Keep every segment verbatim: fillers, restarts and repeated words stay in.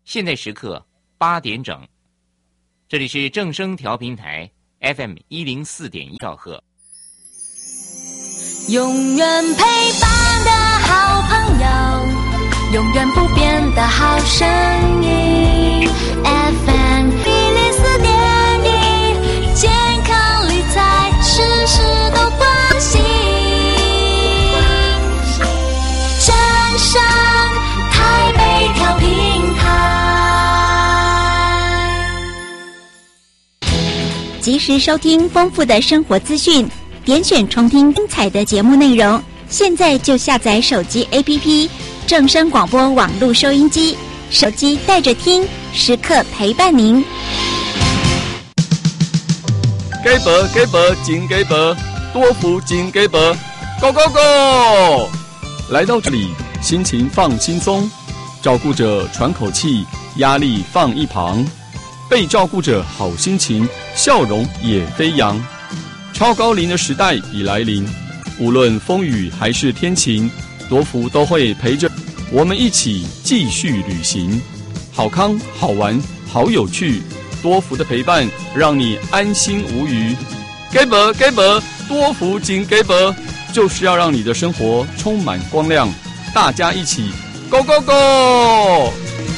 现在时刻八点整，这里是正声调频台 F M 一零四点一兆赫。 永远陪伴的好朋友，永远不变的好声音 F M 一零四点一，健康理财事事都关心，正声台北调频台， 及时收听丰富的生活资讯，点选重听精彩的节目内容，现在就下载手机 A P P 正声广播网络收音机，手机带着听，时刻陪伴您。 给伯给伯金给伯，多福金给伯 ，Go Go Go！ 来到这里，心情放轻松，照顾者喘口气，压力放一旁，被照顾者好心情，笑容也飞扬。超高龄的时代已来临，无论风雨还是天晴，多福都会陪着我们一起继续旅行。好康好玩好有趣，多福的陪伴让你安心无虞。给伯给伯，多福金给伯，就是要让你的生活充满光亮。大家一起 Go Go Go！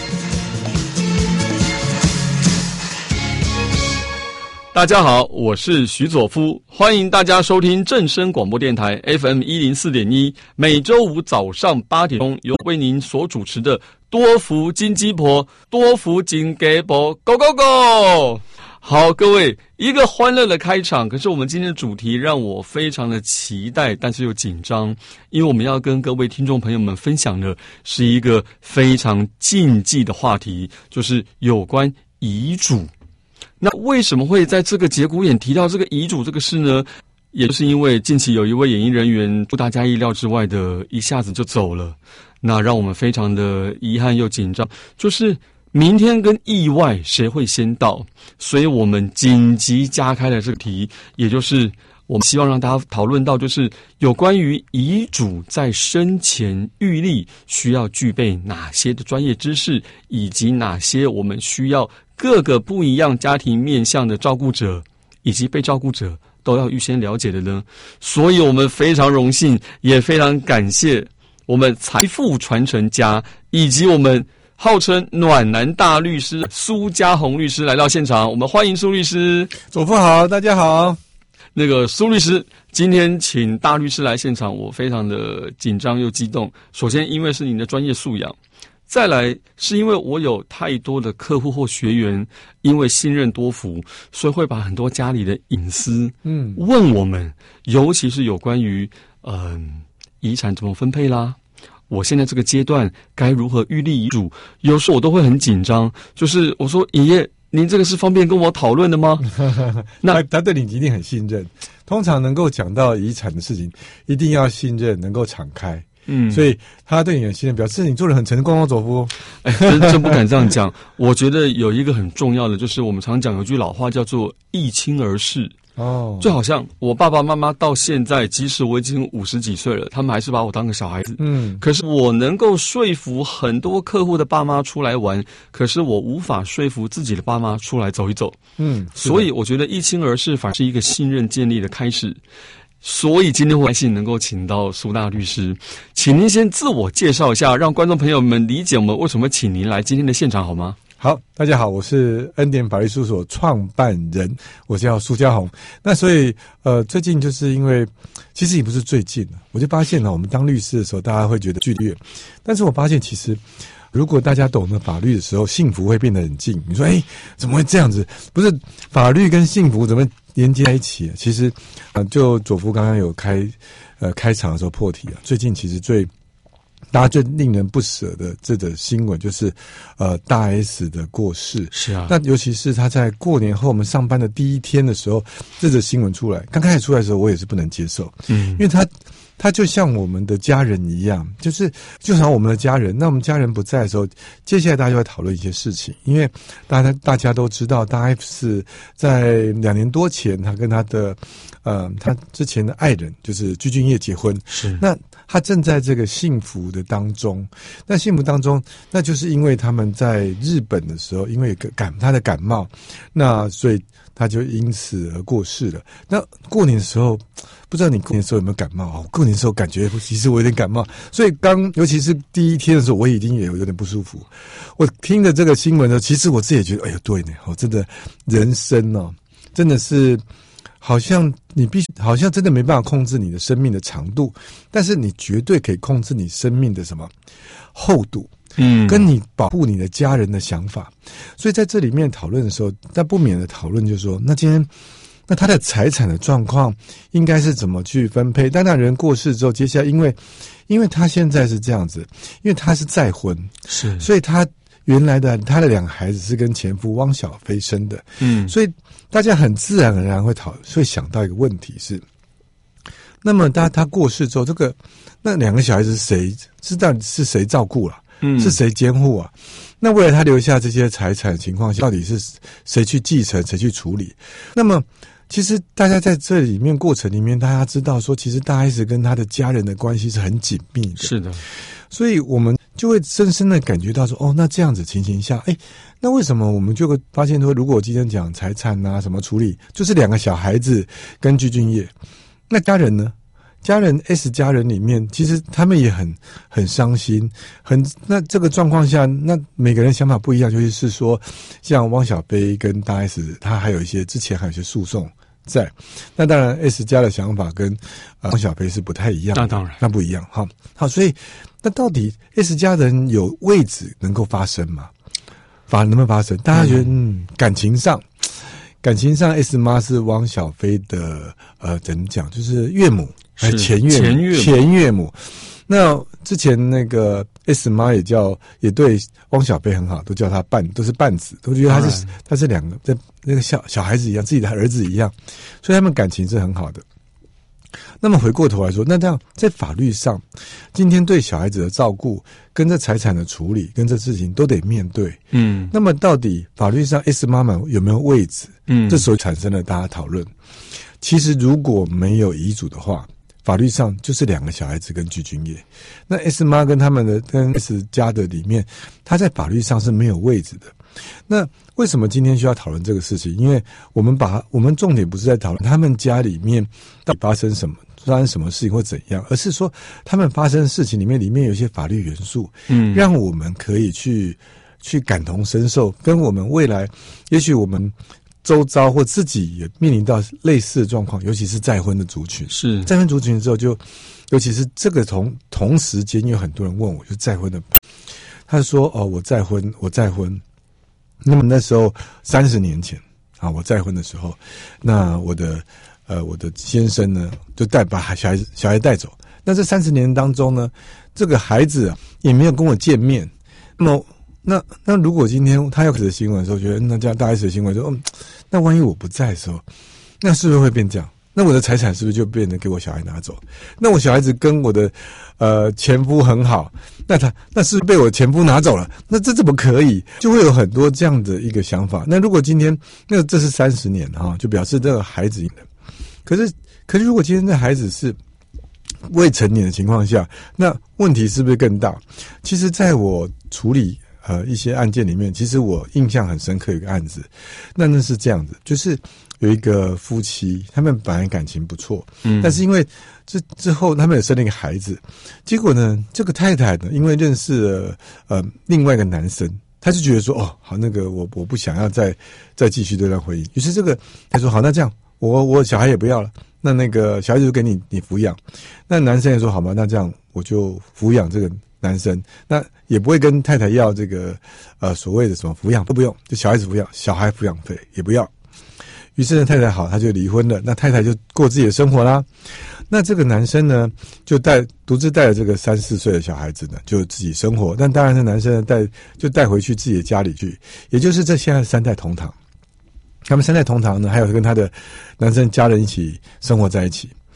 大家好，我是徐佐夫，欢迎大家收听正声广播电台 F M 一零四点一，每周五早上八点钟由为您所主持的多福金鸡婆，多福金给婆 ，Go Go Go！ 好，各位，一个欢乐的开场，可是我们今天的主题让我非常的期待，但是又紧张，因为我们要跟各位听众朋友们分享的是一个非常禁忌的话题，就是有关遗嘱。那为什么会在这个节骨眼提到这个遗嘱这个事呢？也就是因为近期有一位演艺人员出大家意料之外的一下子就走了，那让我们非常的遗憾又紧张，就是明天跟意外谁会先到，所以我们紧急加开了这个题，也就是我们希望让大家讨论到就是有关于遗嘱在生前预立需要具备哪些的专业知识，以及哪些我们需要各个不一样家庭面向的照顾者以及被照顾者都要预先了解的呢。所以我们非常荣幸，也非常感谢我们财富传承家以及我们号称暖男大律师苏家宏律师来到现场，我们欢迎苏律师。 佐夫好，大家好。 那个苏律师今天请大律师来现场，我非常的紧张又激动。首先因为是您的专业素养，再来是因为我有太多的客户或学员因为信任多福，所以会把很多家里的隐私嗯问我们，尤其是有关于嗯、呃、遗产怎么分配啦，我现在这个阶段该如何预立遗嘱，有时候我都会很紧张，就是我说爷爷您这个是方便跟我讨论的吗？ 那他对你一定很信任，通常能够讲到遗产的事情一定要信任，能够敞开，嗯，所以他对你很信任，表示你做得很成功哦，佐夫。 哎，真真不敢这样讲。我觉得有一个很重要的，就是我们常讲有句老话叫做一亲而视。哦，就好像我爸爸妈妈到现在，即使我已经五十几岁了，他们还是把我当个小孩子。嗯，可是我能够说服很多客户的爸妈出来玩，可是我无法说服自己的爸妈出来走一走。嗯，所以我觉得一亲而视反而是一个信任建立的开始。所以今天我还是能够请到苏大律师，请您先自我介绍一下，让观众朋友们理解我们为什么请您来今天的现场，好吗？ 好，大家好，我是恩典法律事务所创办人，我叫苏家宏。那所以呃，最近就是因为其实也不是最近了，我就发现呢，我们当律师的时候，大家会觉得距离远，但是我发现其实如果大家懂得法律的时候，幸福会变得很近。你说，哎，怎么会这样子？不是法律跟幸福怎么连接在一起？其实，呃，就佐夫刚刚有开呃开场的时候破题啊，最近其实最大家最令人不舍的这个新闻就是，呃，大 S 的过世。 是啊， 那尤其是他在过年后我们上班的第一天的时候，这则新闻出来，刚开始出来的时候，我也是不能接受，嗯，因为他他就像我们的家人一样，就是就像我们的家人。那我们家人不在的时候，接下来大家就会讨论一些事情，因为大家大家都知道，大 F 是在两年多前，他跟他的呃他之前的爱人就是具俊晔结婚， 是那他正在这个幸福的当中。那幸福当中，那就是因为他们在日本的时候，因为感他的感冒，那所以他就因此而过世了。那过年的时候，不知道你过年的时候有没有感冒啊？过年的时候感觉其实我有点感冒，所以刚尤其是第一天的时候，我已经也有有点不舒服。我听着这个新闻的时候，其实我自己也觉得，哎呦，对呢，哦，真的人生哦，真的是好像你必须，好像真的没办法控制你的生命的长度，但是你绝对可以控制你生命的什么厚度。嗯，跟你保护你的家人的想法，所以在这里面讨论的时候，但不免的讨论就是说，那今天那他的财产的状况应该是怎么去分配？当那人过世之后，接下来因为因为他现在是这样子，因为他是再婚，是，所以他原来的他的两个孩子是跟前夫汪小菲生的，嗯，所以大家很自然而然会讨会想到一个问题是，那么他他过世之后，这个那两个小孩子谁是到底是谁照顾了？嗯，是谁监护啊？那为了他留下这些财产情况下，到底是谁去继承，谁去处理？那么，其实大家在这里面过程里面，大家知道说，其实大 S 跟他的家人的关系是很紧密的。 是的， 所以我们就会深深的感觉到说，哦，那这样子情形下，哎，那为什么我们就会发现说，如果我今天讲财产啊什么处理，就是两个小孩子跟具俊晔，那家人呢？家人 S 家人里面，其实他们也很很伤心，很那这个状况下，那每个人想法不一样，尤其是说，像汪小菲跟大 S， 他还有一些之前还有一些诉讼在，那当然 S 家的想法跟呃汪小菲是不太一样的， 那当然， 那不一样哈。好，所以那到底 S 家人有位置能够发生吗？发能不能发生？大家觉得嗯，感情上。感情上 ，S 妈是汪小菲的呃，怎么讲？就是岳母，还是前岳母？前岳母。前岳母。那之前那个 S 妈也叫，也对汪小菲很好，都叫他伴，都是伴子，都觉得他是他是两个，在那个小小孩子一样，自己的儿子一样，所以他们感情是很好的。那么回过头来说，那这样在法律上，今天对小孩子的照顾，跟这财产的处理，跟这事情都得面对。嗯，那么到底法律上 S 妈妈有没有位置？嗯，这时候产生了大家讨论。其实如果没有遗嘱的话，法律上就是两个小孩子跟具俊晔。那 S 妈跟他们的跟 S 家的里面，他在法律上是没有位置的。那为什么今天需要讨论这个事情？因为我们把我们重点不是在讨论他们家里面到底发生什么发生什么事情或怎样，而是说他们发生的事情里面里面有一些法律元素，嗯，让我们可以去去感同身受，跟我们未来也许我们周遭或自己也面临到类似的状况，尤其是再婚的族群。是再婚族群之后就，尤其是这个同同时间有很多人问我，就再婚的，他说哦，我再婚，我再婚。那么那时候三十年前啊，我再婚的时候，那我的呃我的先生呢，就带把小孩子小孩带走。那这三十年当中呢，这个孩子啊也没有跟我见面。那么那那如果今天他要开始新闻的时候，觉得那这样大 S 的新闻说，嗯，那万一我不在的时候，那是不是会变这样？那我的财产是不是就变成给我小孩拿走？那我小孩子跟我的呃前夫很好，那他那是不是被我前夫拿走了？那这怎么可以？就会有很多这样的一个想法。那如果今天那这是三十年哈，就表示这个孩子赢了。可是可是如果今天这孩子是未成年的情况下，那问题是不是更大？其实在我处理呃一些案件里面，其实我印象很深刻有一个案子，那那是这样子，就是有一个夫妻，他们本来感情不错，嗯，但是因为之之后他们也生了一个孩子，结果呢，这个太太呢，因为认识了呃另外一个男生，他就觉得说，哦，好，那个我我不想要再再继续这段婚姻，于是这个他说好，那这样我我小孩也不要了，那那个小孩子就给你你抚养，那男生也说好吧，那这样我就抚养这个男生，那也不会跟太太要这个呃所谓的什么抚养都不用，就小孩子抚养，小孩抚养费也不要。于是呢，太太好，他就离婚了。那太太就过自己的生活啦。那这个男生呢，就带独自带着这个三四岁的小孩子呢，就自己生活。但当然，这男生呢带就带回去自己的家里去，也就是这现在三代同堂。他们三代同堂呢，还有跟他的男生家人一起生活在一起。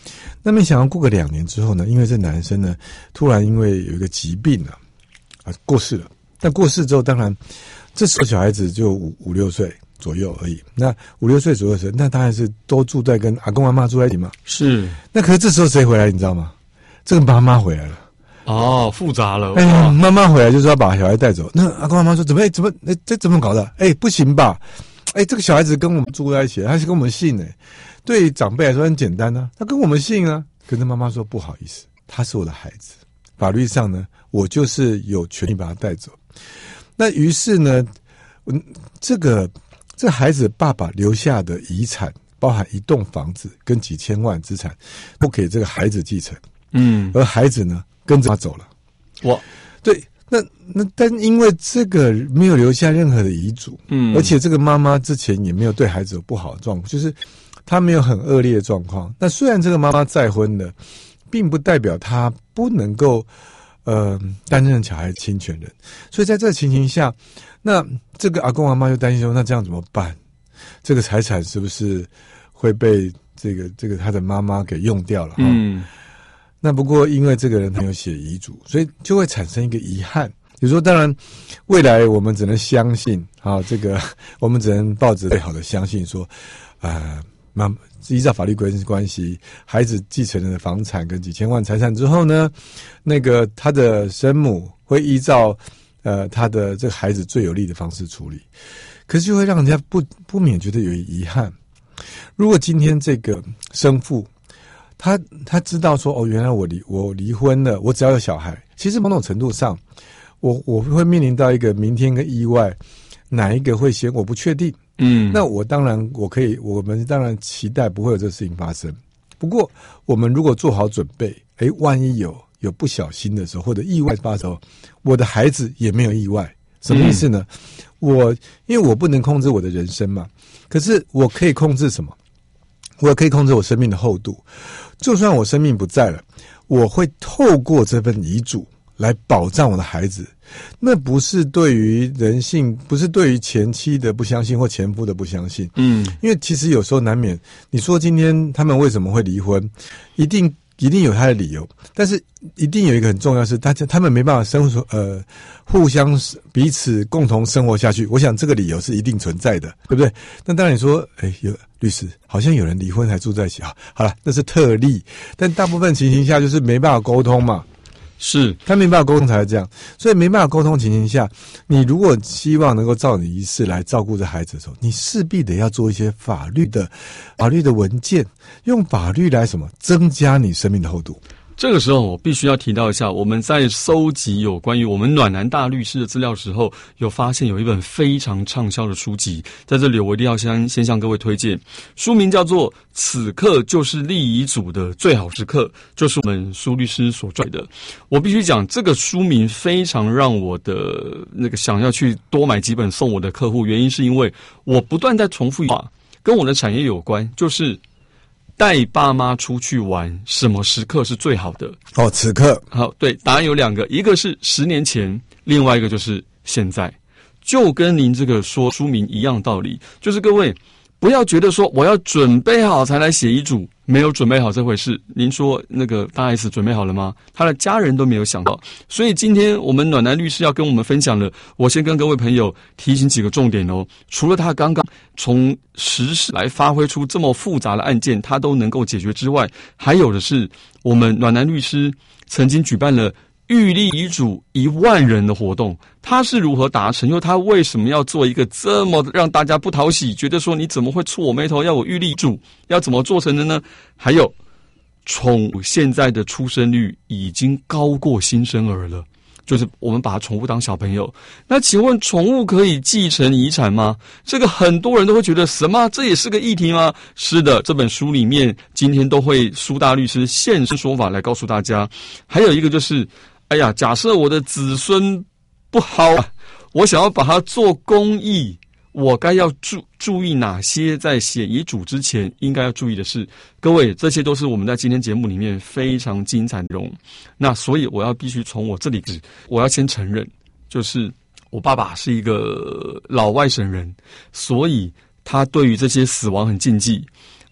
那没想到过个两年之后呢，因为这男生呢，突然因为有一个疾病啊，啊过世了。但过世之后，当然这时候小孩子就五五六岁左右而已。那五六岁左右时，那当然是都住在跟阿公阿嬷住在一起嘛。 是。 那可是这时候谁回来，你知道吗？这个妈妈回来了。 哦，复杂了。 哎，妈妈回来就是要把小孩带走。那阿公阿妈说：“怎么？怎么？哎，这怎么搞的？哎，不行吧？哎，这个小孩子跟我们住在一起，他是跟我们姓哎。对长辈来说很简单啊，他跟我们姓啊。可是妈妈说不好意思，他是我的孩子，法律上呢，我就是有权利把他带走。那于是呢，嗯，这个这孩子爸爸留下的遗产，包含一栋房子跟几千万资产，都给这个孩子继承。嗯，而孩子呢？”跟着他走了， 哇， 对，那那但因为这个没有留下任何的遗嘱，嗯，而且这个妈妈之前也没有对孩子有不好的状况，就是她没有很恶劣的状况。那虽然这个妈妈再婚了，并不代表她不能够呃担任小孩侵权人，所以在这个情形下，那这个阿公阿嬷就担心说，那这样怎么办？这个财产是不是会被这个这个他的妈妈给用掉了？嗯。那不过，因为这个人他有写遗嘱，所以就会产生一个遗憾。比如说，当然，未来我们只能相信啊，这个我们只能抱着最好的相信说，呃，妈依照法律关关系，孩子继承了房产跟几千万财产之后呢，那个他的生母会依照呃他的这个孩子最有利的方式处理，可是就会让人家不不免觉得有遗憾。如果今天这个生父，他他知道说哦，原来我离我离婚了，我只要有小孩。其实某种程度上，我我会面临到一个明天跟意外，哪一个会先，我不确定。嗯，那我当然我可以，我们当然期待不会有这事情发生。不过我们如果做好准备，诶，万一有有不小心的时候，或者意外发生的时候，我的孩子也没有意外。什么意思呢？嗯、我因为我不能控制我的人生嘛，可是我可以控制什么？我可以控制我生命的厚度。就算我生命不在了，我会透过这份遗嘱来保障我的孩子。那不是对于人性，不是对于前妻的不相信或前夫的不相信。嗯，因为其实有时候难免，你说今天他们为什么会离婚，一定一定有他的理由，但是一定有一个很重要的是，大家他们没办法生活，呃，互相彼此共同生活下去。我想这个理由是一定存在的，对不对？那当然你说，哎，有律师好像有人离婚还住在一起啊，好了，那是特例，但大部分情形下就是没办法沟通嘛。是他没办法沟通才会这样，所以没办法沟通情形下，你如果希望能够照你仪式来照顾这孩子的时候，你势必得要做一些法律的法律的文件，用法律来什么增加你生命的厚度。 这个时候我必须要提到一下，我们在搜集有关于我们暖男大律师的资料时候，有发现有一本非常畅销的书籍，在这里我一定要先先向各位推荐，书名叫做《此刻就是立遗嘱的最好时刻》，就是我们苏律师所撰的。我必须讲，这个书名非常让我的那个想要去多买几本送我的客户，原因是因为我不断在重复一句话，跟我的产业有关，就是带爸妈出去玩，什么时刻是最好的？ 哦，此刻。 好，对，答案有两个，一个是十年前，另外一个就是现在。就跟您这个说书名一样道理，就是各位不要觉得说我要准备好才来写遗嘱，没有准备好这回事。您说那个大 S 准备好了吗？他的家人都没有想到。所以今天我们暖男律师要跟我们分享了，我先跟各位朋友提醒几个重点哦。除了他刚刚从实事来发挥出这么复杂的案件，他都能够解决之外，还有的是我们暖男律师曾经举办了预立遗嘱一万人的活动，他是如何达成？又他为什么要做一个这么让大家不讨喜，觉得说你怎么会触我眉头，要我预立遗嘱，要怎么做成的呢？还有，宠物现在的出生率已经高过新生儿了，就是我们把宠物当小朋友。那请问宠物可以继承遗产吗？这个很多人都会觉得什么？这也是个议题吗？是的，这本书里面今天都会苏大律师现身说法来告诉大家。还有一个就是，哎呀，假设我的子孙不好啊，我想要把它做公益，我该要注注意哪些在写遗嘱之前应该要注意的事？各位，这些都是我们在今天节目里面非常精彩的内容。那所以我要必须从我这里，我要先承认，就是我爸爸是一个老外省人，所以他对于这些死亡很禁忌。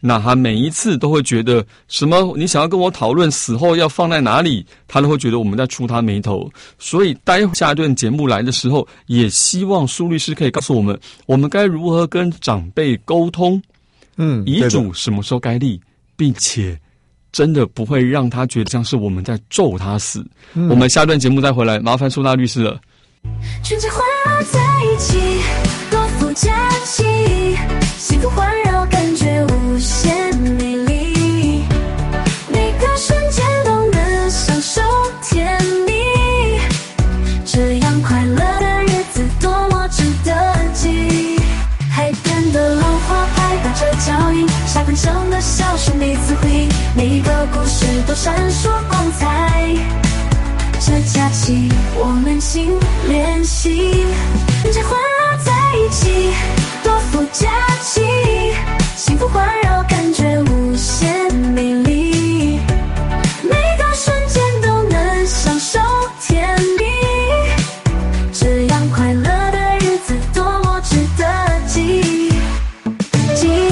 那他每一次都会觉得什么，你想要跟我讨论死后要放在哪里，他都会觉得我们在触他眉头。所以待会下一段节目来的时候，也希望苏律师可以告诉我们，我们该如何跟长辈沟通， 嗯， 遗嘱什么时候该立，并且真的不会让他觉得像是我们在咒他死。嗯、我们下段节目再回来，麻烦苏大律师了。 春节环绕在一起，多福佳期，幸福环绕，感觉无限美丽，每个瞬间都能享受甜蜜，这样快乐的日子多么值得记。海边的浪花拍打着脚印，沙滩上的小树彼此回应，每一个故事都闪烁光彩。这假期我们心连心，春节环绕在一起，多福佳期，幸福环绕，感觉无限美丽，每个瞬间都能享受甜蜜，这样快乐的日子多么值得记。记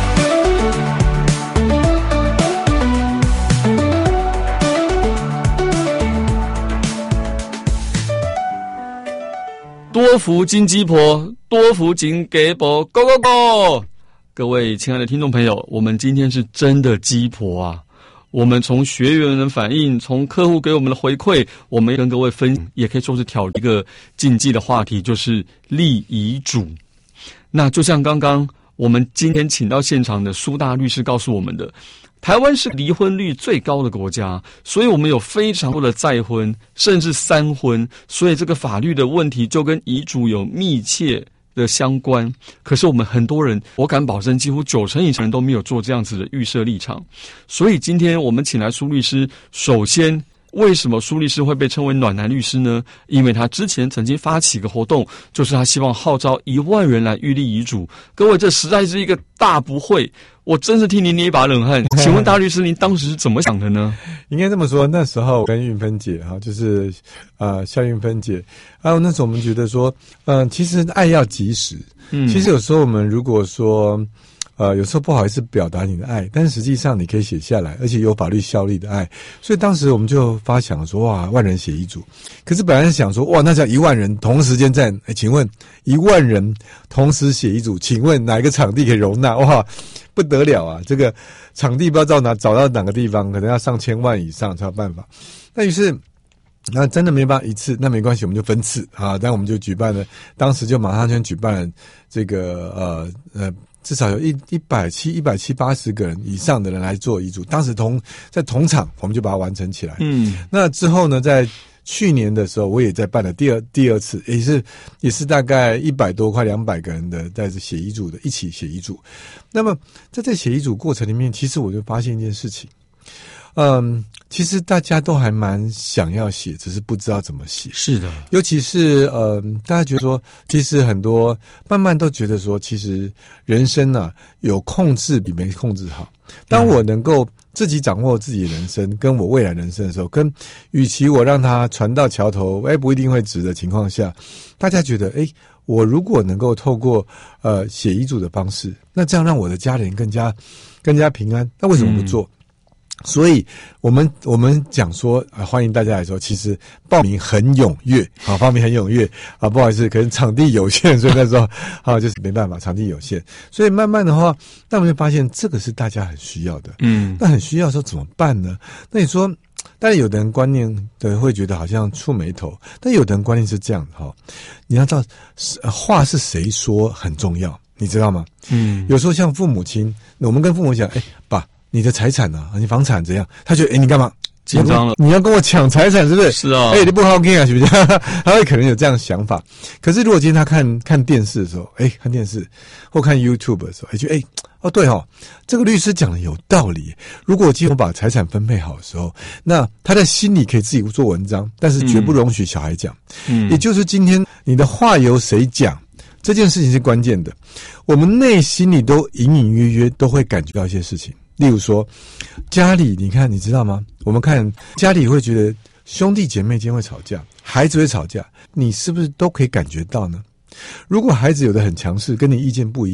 多福金鸡婆，多福金给婆 ，Go Go Go！ 各位亲爱的听众朋友，我们今天是真的鸡婆啊！我们从学员的反应，从客户给我们的回馈，我们跟各位分，也可以说是挑一个禁忌的话题，就是立遗嘱。那就像刚刚我们今天请到现场的苏大律师告诉我们的，台湾是离婚率最高的国家，所以我们有非常多的再婚，甚至三婚，所以这个法律的问题就跟遗嘱有密切的相关。可是我们很多人，我敢保证几乎九成以上人都没有做这样子的预设立场。所以今天我们请来苏律师，首先为什么苏律师会被称为暖男律师呢？因为他之前曾经发起一个活动，就是他希望号召一万人来预立遗嘱。各位，这实在是一个大不会，我真是替您捏一把冷汗。请问大律师，您当时是怎么想的呢？ 应该这么说，那时候我跟运芬姐哈，就是呃夏运芬姐，还有那时候我们觉得说，嗯、呃，其实爱要及时。嗯，其实有时候我们如果说。呃，有时候不好意思表达你的爱，但是实际上你可以写下来，而且有法律效力的爱。所以当时我们就发想说，哇，万人写遗嘱。可是本来想说，哇，那叫一万人同时间在，哎，请问一万人同时写遗嘱，请问哪一个场地可以容纳？哇，不得了啊！这个场地不知道哪找到哪个地方，可能要上千万以上才有办法。那于是。那真的没办法一次，那没关系，我们就分次啊。但我们就举办了，当时就马上就举办了这个呃呃，至少有一一百七一百七八十个人以上的人来做遗嘱。当时同在同场，我们就把它完成起来。嗯，那之后呢，在去年的时候，我也在办了第二第二次，也是也是大概一百多快两百个人的在这写遗嘱的，一起写遗嘱。那么在这写遗嘱过程里面，其实我就发现一件事情。嗯，其实大家都还蛮想要写，只是不知道怎么写。 是的， 尤其是呃，大家觉得说，其实很多慢慢都觉得说，其实人生啊，有控制比没控制好。当我能够自己掌握自己的人生，跟我未来人生的时候，跟与其我让它船到桥头，哎，不一定会直的情况下，大家觉得，哎，我如果能够透过呃写遗嘱的方式，那这样让我的家人更加更加平安，那为什么不做？嗯，所以我们我们讲说啊、呃，欢迎大家来说，其实报名很踊跃啊，报名很踊跃啊，不好意思，可能场地有限，所以那时候啊就是没办法，场地有限，所以慢慢的话，那我们就发现这个是大家很需要的，嗯，那很需要的时候怎么办呢？那你说，但是有的人观念的会觉得好像触眉头，但有的人观念是这样的哈，你要知道话是谁说很重要，你知道吗？嗯，有时候像父母亲，我们跟父母讲，哎，爸。你的财产啊，你房产怎样？他觉得，哎，你干嘛紧张了？ 你要跟我抢财产，是不是？ 是啊。 哎，你不好听啊，是不是？他会可能有这样的想法。可是如果今天他看看电视的时候，哎，看电视或看 YouTube 的时候，哎，觉得，哎，哦，对哦，这个律师讲的有道理。如果今天我把财产分配好的时候，那他在心里可以自己做文章，但是绝不容许小孩讲。嗯，也就是今天你的话由谁讲？这件事情是关键的。我们内心里都隐隐约约都会感觉到一些事情。例如说，家里你看，你知道吗？我们看家里会觉得兄弟姐妹间会吵架，孩子会吵架，你是不是都可以感觉到呢？如果孩子有的很强势，跟你意见不一样，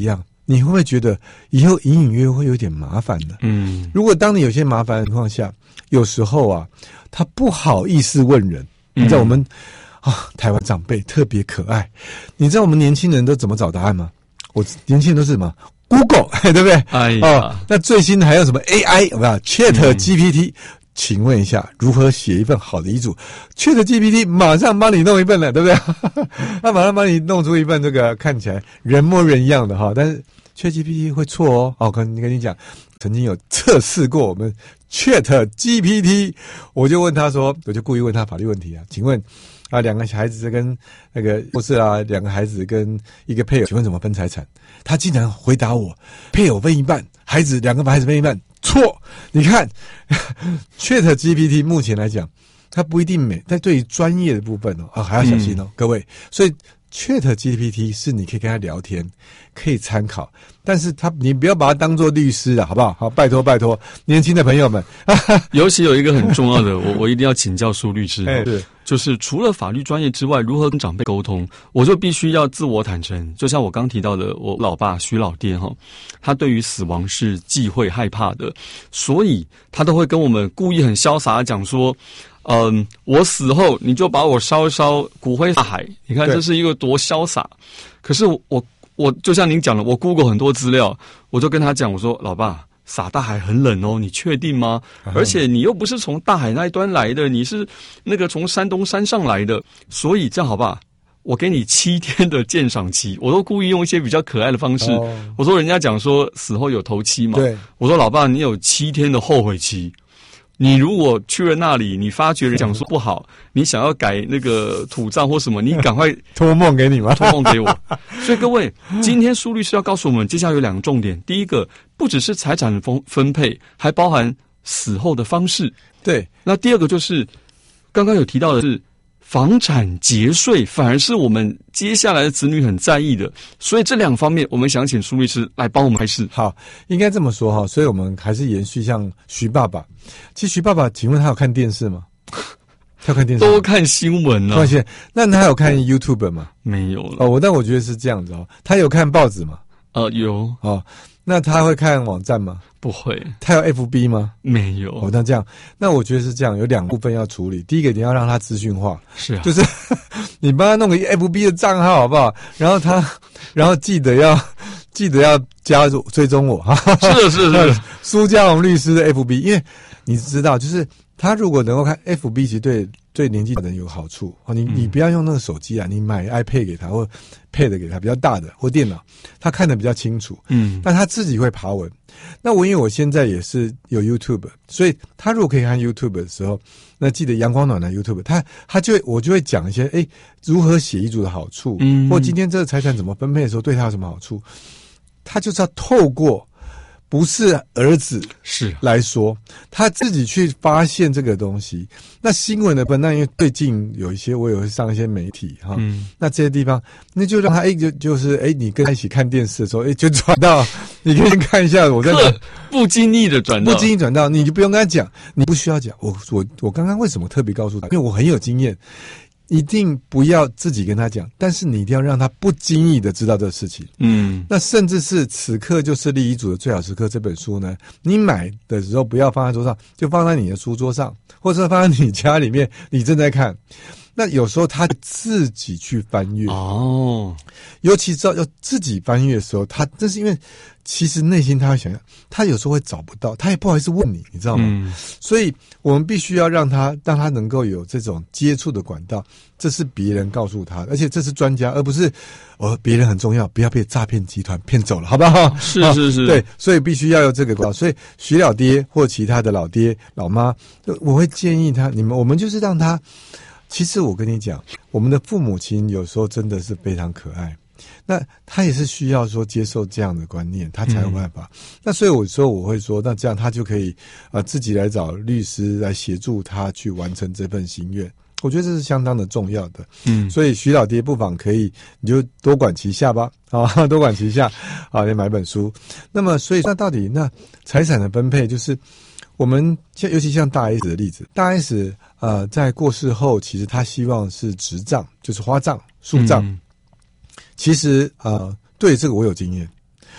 你会不会觉得以后隐隐约约会有点麻烦呢？ 嗯， 如果当你有些麻烦的情况下，有时候啊，他不好意思问人。你知道我们、嗯、啊，台湾长辈特别可爱。你知道我们年轻人都怎么找答案吗？我年轻人都是什么 Google， 对不对？ 哎呀， 哦，那最新的还有什么 A I， 有没有 Chat G P T？、嗯请问一下，如何写一份好的遗嘱 ？Chat G P T 马上帮你弄一份了，对不对？他马上帮你弄出一份这个看起来人模人样的哈，但是 Chat G P T 会错哦。哦，跟跟你讲，曾经有测试过我们 Chat G P T， 我就问他说，我就故意问他法律问题啊，请问啊，两个孩子跟那个不是啊，两个孩子跟一个配偶，请问怎么分财产？他竟然回答我，配偶分一半，孩子两个孩子分一半。错，你看 Chat G P T 目前来讲，它不一定美，但对于专业的部分哦，啊还要小心哦，嗯、各位。所以 Chat G P T 是你可以跟他聊天，可以参考，但是他你不要把它当做律师啊，好不好？好，拜托拜托，年轻的朋友们。 尤其有一个很重要的，我我一定要请教苏律师， 哎，是。 就是除了法律专业之外，如何跟长辈沟通，我就必须要自我坦诚。就像我刚提到的，我老爸徐老爹哈，他对于死亡是忌讳害怕的，所以他都会跟我们故意很潇洒的讲说，嗯，我死后你就把我烧一烧，骨灰大海。你看这是一个多潇洒。可是我我就像您讲的，我 Google 很多资料，我就跟他讲，我说老爸。撒大海很冷哦，你确定吗？嗯、而且你又不是从大海那一端来的，你是那个从山东山上来的，所以这样好吧，我给你七天的鉴赏期，我都故意用一些比较可爱的方式。哦、我说人家讲说死后有头七嘛，对，我说老爸你有七天的后悔期。你如果去了那里，你发觉人讲说不好，你想要改那个土葬或什么，你赶快托梦给你吗？ 托梦给我。所以各位，今天苏律师要告诉我们，接下来有两个重点。第一个，不只是财产分分配，还包含死后的方式。 对。 那第二个就是刚刚有提到的是房产节税，反而是我们接下来的子女很在意的。所以这两方面，我们想请苏律师来帮我们开示。 好，应该这么说哈。所以我们还是延续像徐爸爸。其实徐爸爸，请问他有看电视吗？他有看电视吗？ 都看新闻啊。 抱歉，那他有看 YouTube 吗？ 没有了。 哦，我但我觉得是这样子哦。他有看报纸吗？ 呃，有。 哦，那他会看网站吗？ 不会。 他有 F B 吗？ 没有。 哦，那这样，那我觉得是这样，有两部分要处理。第一个，你要让他资讯化， 是啊， 就是你帮他弄个 F B 的账号好不好？然后他，然后记得要记得要加入追踪我哈。 是是是， 苏嘉宏律师的 F B， 因为你知道，就是他如果能够看 F B， 其实对对年纪的人有好处。哦，你你不要用那个手机啊，你买 iPad 给他或 Pad 给他比较大的或电脑，他看得比较清楚。嗯，那他自己会爬文。那我因为我现在也是有 YouTube， 所以他如果可以看 YouTube 的时候，那记得阳光暖男 YouTube， 他他就会我就会讲一些诶如何写遗嘱的好处，嗯，或今天这个财产怎么分配的时候对他有什么好处，他就是要透过不是儿子是来说，他自己去发现这个东西。那新闻的本那因为最近有一些我有上一些媒体哈，嗯，那这些地方那就让他诶就就是诶你跟他一起看电视的时候诶就转到你可以看一下我在哪， 不经意的转到不经意转到，你就不用跟他讲，你不需要讲。我我我刚刚为什么特别告诉他？因为我很有经验。一定不要自己跟他讲，但是你一定要让他不经意的知道这个事情。嗯，那甚至是此刻就是立遗嘱的最好时刻这本书呢，你买的时候不要放在桌上，就放在你的书桌上，或者放在你家里面，你正在看。那有时候他自己去翻阅哦，尤其知道要自己翻阅的时候，他这是因为其实内心他会想想，他有时候会找不到，他也不好意思问你，你知道吗？嗯，所以我们必须要让他让他能够有这种接触的管道，这是别人告诉他的，而且这是专家，而不是哦别人很重要，不要被诈骗集团骗走了，好不好？ 是是是， 对，所以必须要有这个管道。所以徐老爹或其他的老爹老妈，我会建议他，你们我们就是让他。其实我跟你讲，我们的父母亲有时候真的是非常可爱，那他也是需要说接受这样的观念，他才有办法。嗯、那所以我说我会说，那这样他就可以呃自己来找律师来协助他去完成这份心愿。我觉得这是相当的重要的。嗯，所以徐老爹不妨可以，你就多管齐下吧，啊，多管齐下，啊，你买本书。那么，所以那到底那财产的分配就是。我们像尤其像大 S 的例子，大 S 呃在过世后，其实他希望是直葬，就是花葬、树葬。嗯、其实呃对这个我有经验，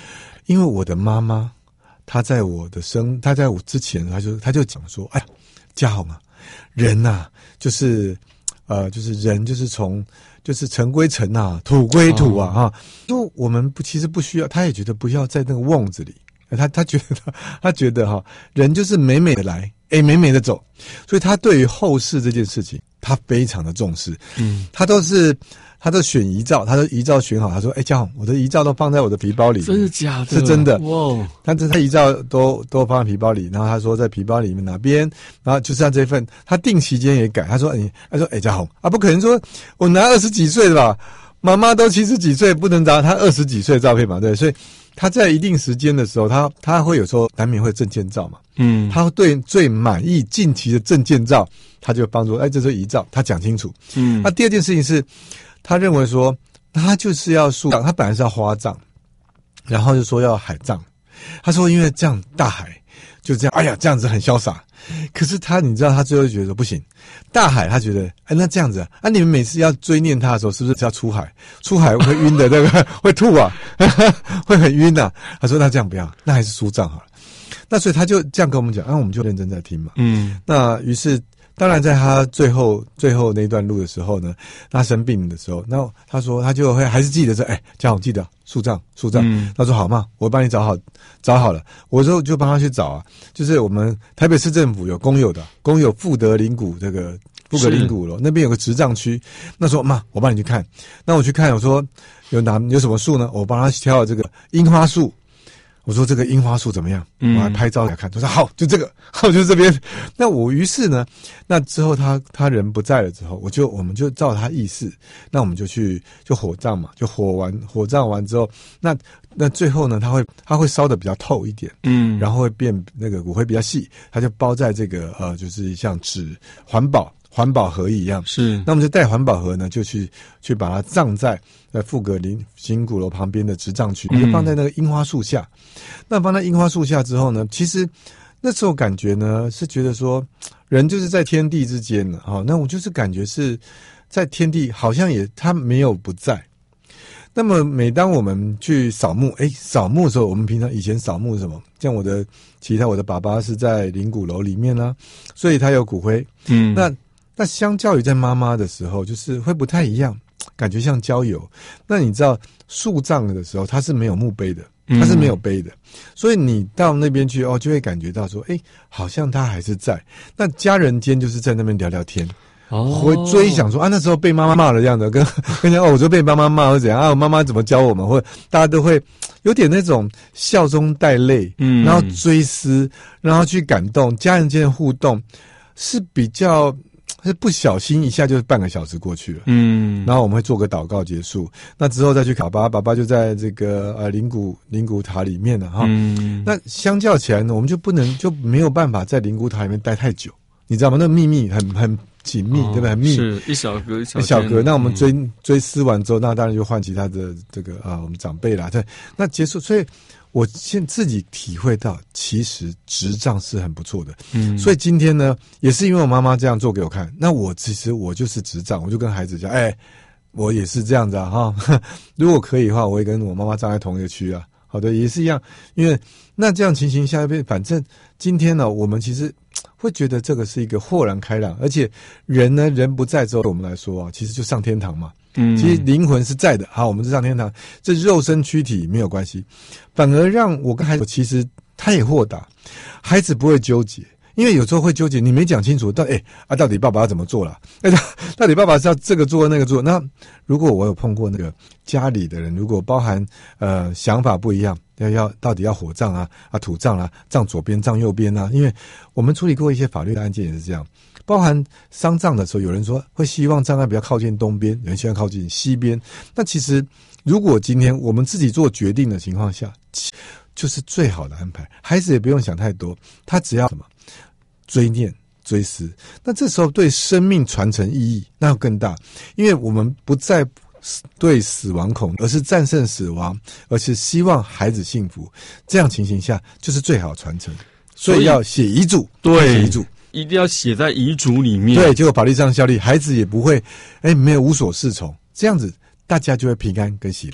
因为我的妈妈，她在我的生，她在我之前，她就她就讲说，哎呀，家豪嘛，人呐、啊，就是呃，就是人就是从就是尘归尘啊，土归土啊，哈、哦，就我们不其实不需要，她也觉得不要在那个瓮子里，她她觉得她觉得哈，人就是美美的来，哎，美美的走，所以她对于后事这件事情，她非常的重视，嗯，她都是。他都选遗照，他都遗照选好。他说：“哎、欸，嘉宏，我的遗照都放在我的皮包里。” 真的假的？ 是真的。 哇！ 他这他遗照都都放在皮包里，然后他说在皮包里面哪边，然后就是他这份，他定期间也改。他说：“你、欸，他说，哎、欸，嘉宏啊，不可能说我拿二十几岁的吧？妈妈都七十几岁，不能拿他二十几岁的照片嘛？对，所以他在一定时间的时候，他他会有时候难免会证件照嘛。嗯，他对最满意近期的证件照，他就帮助哎，这是遗照，他讲清楚。嗯，那第二件事情是。他认为说，他就是要树葬，他本来是要花葬，然后就说要海葬。他说，因为这样大海就这样，哎呀，这样子很潇洒。可是他，你知道，他最后觉得不行，大海他觉得，哎，那这样子啊，啊你们每次要追念他的时候，是不是要出海？出海会晕的，那个会吐啊，会很晕啊。他说，那这样不要，那还是树葬好了。那所以他就这样跟我们讲，那、啊、我们就认真在听嘛。嗯，那于是。当然，在他最后最后那段路的时候呢，他生病的时候，那他说他就会还是记得说，哎，嘉宏记得树葬树葬。嗯、他说好嘛，我帮你找好找好了，我就就帮他去找啊。就是我们台北市政府有公有的公有富德林谷这个富格林谷楼那边有个植葬区，那时候妈我帮你去看，那我去看，我说有哪有什么树呢？我帮他挑了这个樱花树。我说这个樱花树怎么样？我还拍照给他看，他说好，就这个，好，就这边。那我于是呢，那之后他他人不在了之后，我就我们就照他意思，那我们就去就火葬嘛，就火完火葬完之后，那那最后呢，他会他会烧得比较透一点，嗯，然后会变那个骨灰比较细，他就包在这个呃，就是像纸环保。环保盒一样是，那我们就带环保盒呢，就去去把它葬在呃富格林新鼓楼旁边的植葬区，就放在那个樱花树下。那放在樱花树下之后呢，其实那时候感觉呢是觉得说，人就是在天地之间呢，哈、哦，那我就是感觉是在天地，好像也他没有不在。那么每当我们去扫墓，诶，扫墓的时候，我们平常以前扫墓是什么？像我的其他我的爸爸是在灵骨楼里面呢、啊，所以他有骨灰，嗯，那。那相较于在妈妈的时候，就是会不太一样，感觉像郊游。那你知道树葬的时候，它是没有墓碑的，它是没有碑的，嗯、所以你到那边去哦，就会感觉到说，哎，好像他还是在。那家人间就是在那边聊聊天，哦，会追想说啊，那时候被妈妈骂了这样的，跟跟讲哦，我就被妈妈骂或怎样啊，我妈妈怎么教我们，或者大家都会有点那种笑中带泪，嗯，然后追思，然后去感动，家人间的互动是比较。是不小心一下就是半个小时过去了，嗯，然后我们会做个祷告结束，那之后再去考爸爸，爸爸就在这个呃灵骨灵骨塔里面了哈，嗯，那相较起来呢，我们就不能就没有办法在灵骨塔里面待太久，你知道吗？那个秘密很很紧密，哦、对吧？很密， 是一小格一小格。 一小格，那我们追、嗯、追思完之后，那当然就换其他的这个啊，我们长辈啦，对，那结束，所以。我现自己体会到，其实植葬是很不错的。嗯，所以今天呢，也是因为我妈妈这样做给我看，那我其实我就是植葬，我就跟孩子讲，哎、欸，我也是这样子啊，哈。如果可以的话，我也跟我妈妈葬在同一个区啊。好的，也是一样，因为那这样情形下边，反正今天呢，我们其实会觉得这个是一个豁然开朗，而且人呢，人不在之后，对我们来说啊，其实就上天堂嘛。嗯，其实灵魂是在的，好，我们是上天堂，这肉身躯体没有关系，反而让我跟孩子，其实他也豁达，孩子不会纠结，因为有时候会纠结，你没讲清楚，到哎啊，到底爸爸要怎么做啦？哎，到底爸爸是要这个做那个做？那如果我有碰过那个家里的人，如果包含呃想法不一样，要要到底要火葬啊啊土葬啊，葬左边葬右边啊，因为我们处理过一些法律的案件也是这样。包含丧葬的时候，有人说会希望葬案比较靠近东边，有人希望靠近西边。那其实，如果今天我们自己做决定的情况下，就是最好的安排。孩子也不用想太多，他只要什么追念、追思。那这时候对生命传承意义那要更大，因为我们不再对死亡恐惧，而是战胜死亡，而是希望孩子幸福。这样情形下，就是最好的传承。所以要写遗嘱， 对， 写遗嘱。 一定要写在遗嘱里面， 对，结果法律上效力，孩子也不会，哎，没有无所适从，这样子大家就会平安跟喜乐。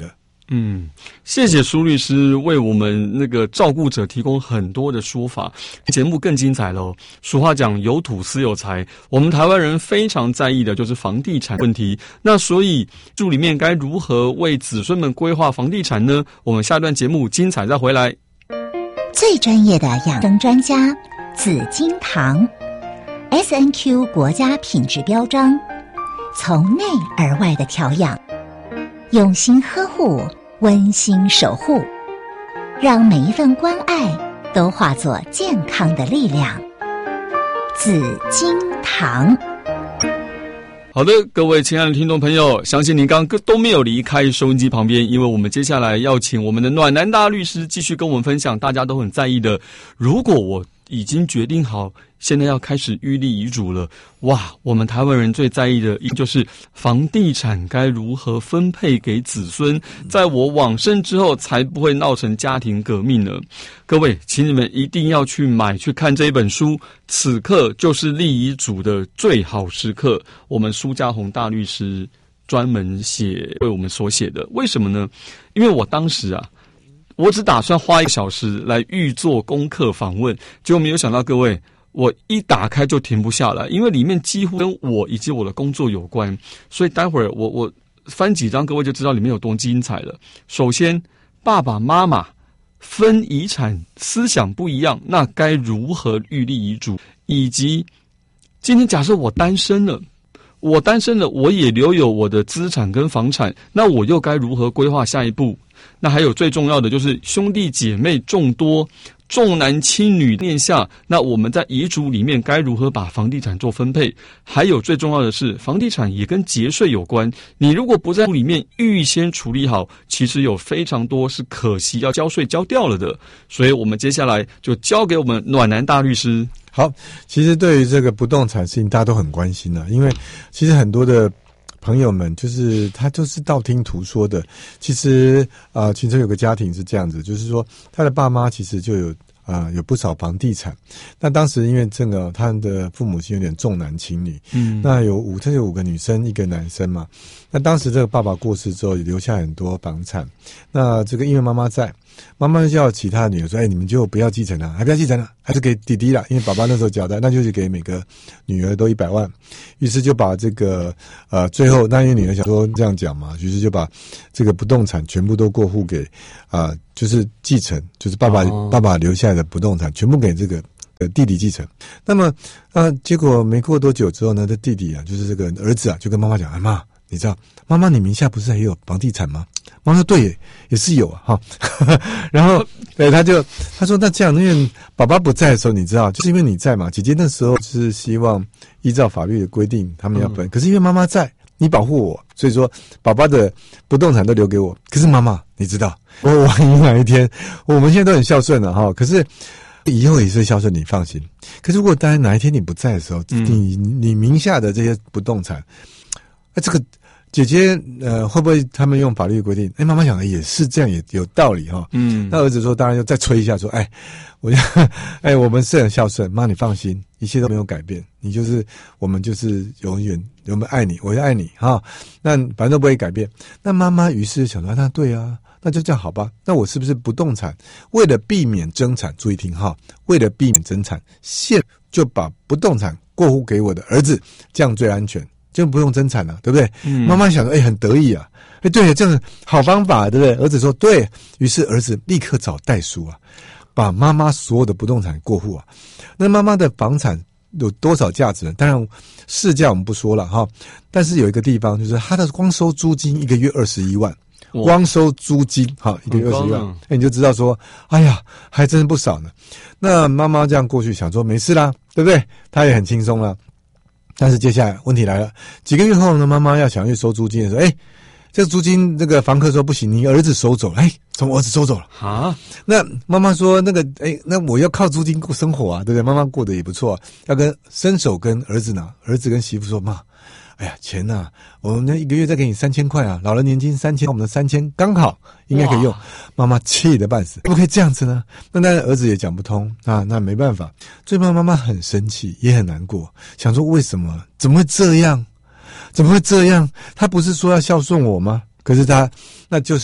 嗯，谢谢苏律师为我们那个照顾者提供很多的说法，节目更精彩喽。俗话讲有土斯有财，我们台湾人非常在意的就是房地产问题。那所以住里面该如何为子孙们规划房地产呢？我们下段节目精彩再回来。 最专业的养生专家紫金堂 S N Q 国家品质标章，从内而外的调养，用心呵护，温馨守护，让每一份关爱都化作健康的力量。紫金堂。 好的，各位亲爱的听众朋友，相信您刚刚都没有离开收音机旁边，因为我们接下来要请我们的暖男大律师继续跟我们分享大家都很在意的，如果我已经决定好现在要开始预立遗嘱了，哇，我们台湾人最在意的就是房地产该如何分配给子孙，在我往生之后才不会闹成家庭革命呢？各位，请你们一定要去买去看这一本书，此刻就是立遗嘱的最好时刻，我们苏家宏大律师专门写为我们所写的。为什么呢？因为我当时啊我只打算花一个小时来预做功课访问，结果没有想到各位，我一打开就停不下来，因为里面几乎跟我以及我的工作有关，所以待会儿我我翻几张，各位就知道里面有多精彩了。首先，爸爸妈妈分遗产思想不一样，那该如何预立遗嘱？以及今天假设我单身了，我单身了，我也留有我的资产跟房产，那我又该如何规划下一步？那还有最重要的就是兄弟姐妹众多，重男轻女念下，那我们在遗嘱里面该如何把房地产做分配？还有最重要的是，房地产也跟节税有关，你如果不在里面预先处理好，其实有非常多是可惜要交税交掉了的。所以我们接下来就交给我们暖男大律师。 好，其实对于这个不动产事情大家都很关心啊，因为其实很多的朋友们就是他就是道听途说的。其实啊、呃，其实有个家庭是这样子，就是说他的爸妈其实就有啊、呃、有不少房地产。那当时因为这个他的父母亲有点重男轻女，嗯，那有五这有五个女生一个男生嘛。那当时这个爸爸过世之后，也留下很多房产。那这个因为妈妈在，妈妈就叫其他的女儿说：“哎，你们就不要继承了，还不要继承了，还是给弟弟了。”因为爸爸那时候交代，那就是给每个女儿都一百万。于是就把这个呃，最后那因为女儿想说这样讲嘛，于是就把这个不动产全部都过户给啊、呃，就是继承，就是爸爸、哦、爸爸留下来的不动产全部给这个呃弟弟继承。那么啊、呃，结果没过多久之后呢，这弟弟啊，就是这个儿子啊，就跟妈妈讲：“哎妈，你知道妈妈你名下不是还有房地产吗？”妈妈说：“对耶，也是有啊，哈。”然后，对，他就他说：“那这样，因为爸爸不在的时候，你知道，就是因为你在嘛。姐姐那时候是希望依照法律的规定，他们要分。嗯、可是因为妈妈在，你保护我，所以说爸爸的不动产都留给我。可是妈妈，你知道，我万一哪一天，我们现在都很孝顺了哈。可是以后也是孝顺，你放心。可是如果当然哪一天你不在的时候，嗯、你你名下的这些不动产，哎，这个。”姐姐，呃，会不会他们用法律规定？哎，妈妈想的也是这样，也有道理哈。嗯，那儿子说，当然就再催一下，说，哎，我就，哎，我们是很孝顺，妈你放心，一切都没有改变，你就是我们就是永远我们爱你，我也爱你哈。那反正都不会改变。那妈妈于是想说，那对啊，那就这样好吧。那我是不是不动产为了避免争产，注意听哈，为了避免争产，现就把不动产过户给我的儿子，这样最安全。就不用增产了，对不对？嗯、妈妈想说，哎、欸，很得意啊，哎、欸，对，这样好方法，对不对？儿子说，对，于是儿子立刻找代书啊，把妈妈所有的不动产过户啊。那妈妈的房产有多少价值呢？当然市价我们不说了哈，但是有一个地方就是他的光收租金一个月二十一万，光收租金哈一个月二十一万，哎、欸，你就知道说，哎呀，还真不少呢。那妈妈这样过去想说，没事啦，对不对？她也很轻松啦。但是接下来问题来了，几个月后呢，妈妈要想去收租金的时候，哎，这个租金这个房客说不行，你儿子收走了，哎，从我儿子收走了啊。那妈妈说那个，哎，那我要靠租金过生活啊，对不对？妈妈过得也不错、啊，要跟伸手跟儿子拿，儿子跟媳妇说，妈，哎呀，钱呐、啊，我们那一个月再给你三千块啊，老人年金三千，我们的三千刚好应该可以用。妈妈气得半死，不可以这样子呢？那那儿子也讲不通啊，那没办法。最后妈妈很生气，也很难过，想说为什么？怎么会这样？怎么会这样？他不是说要孝顺我吗？可是他那就是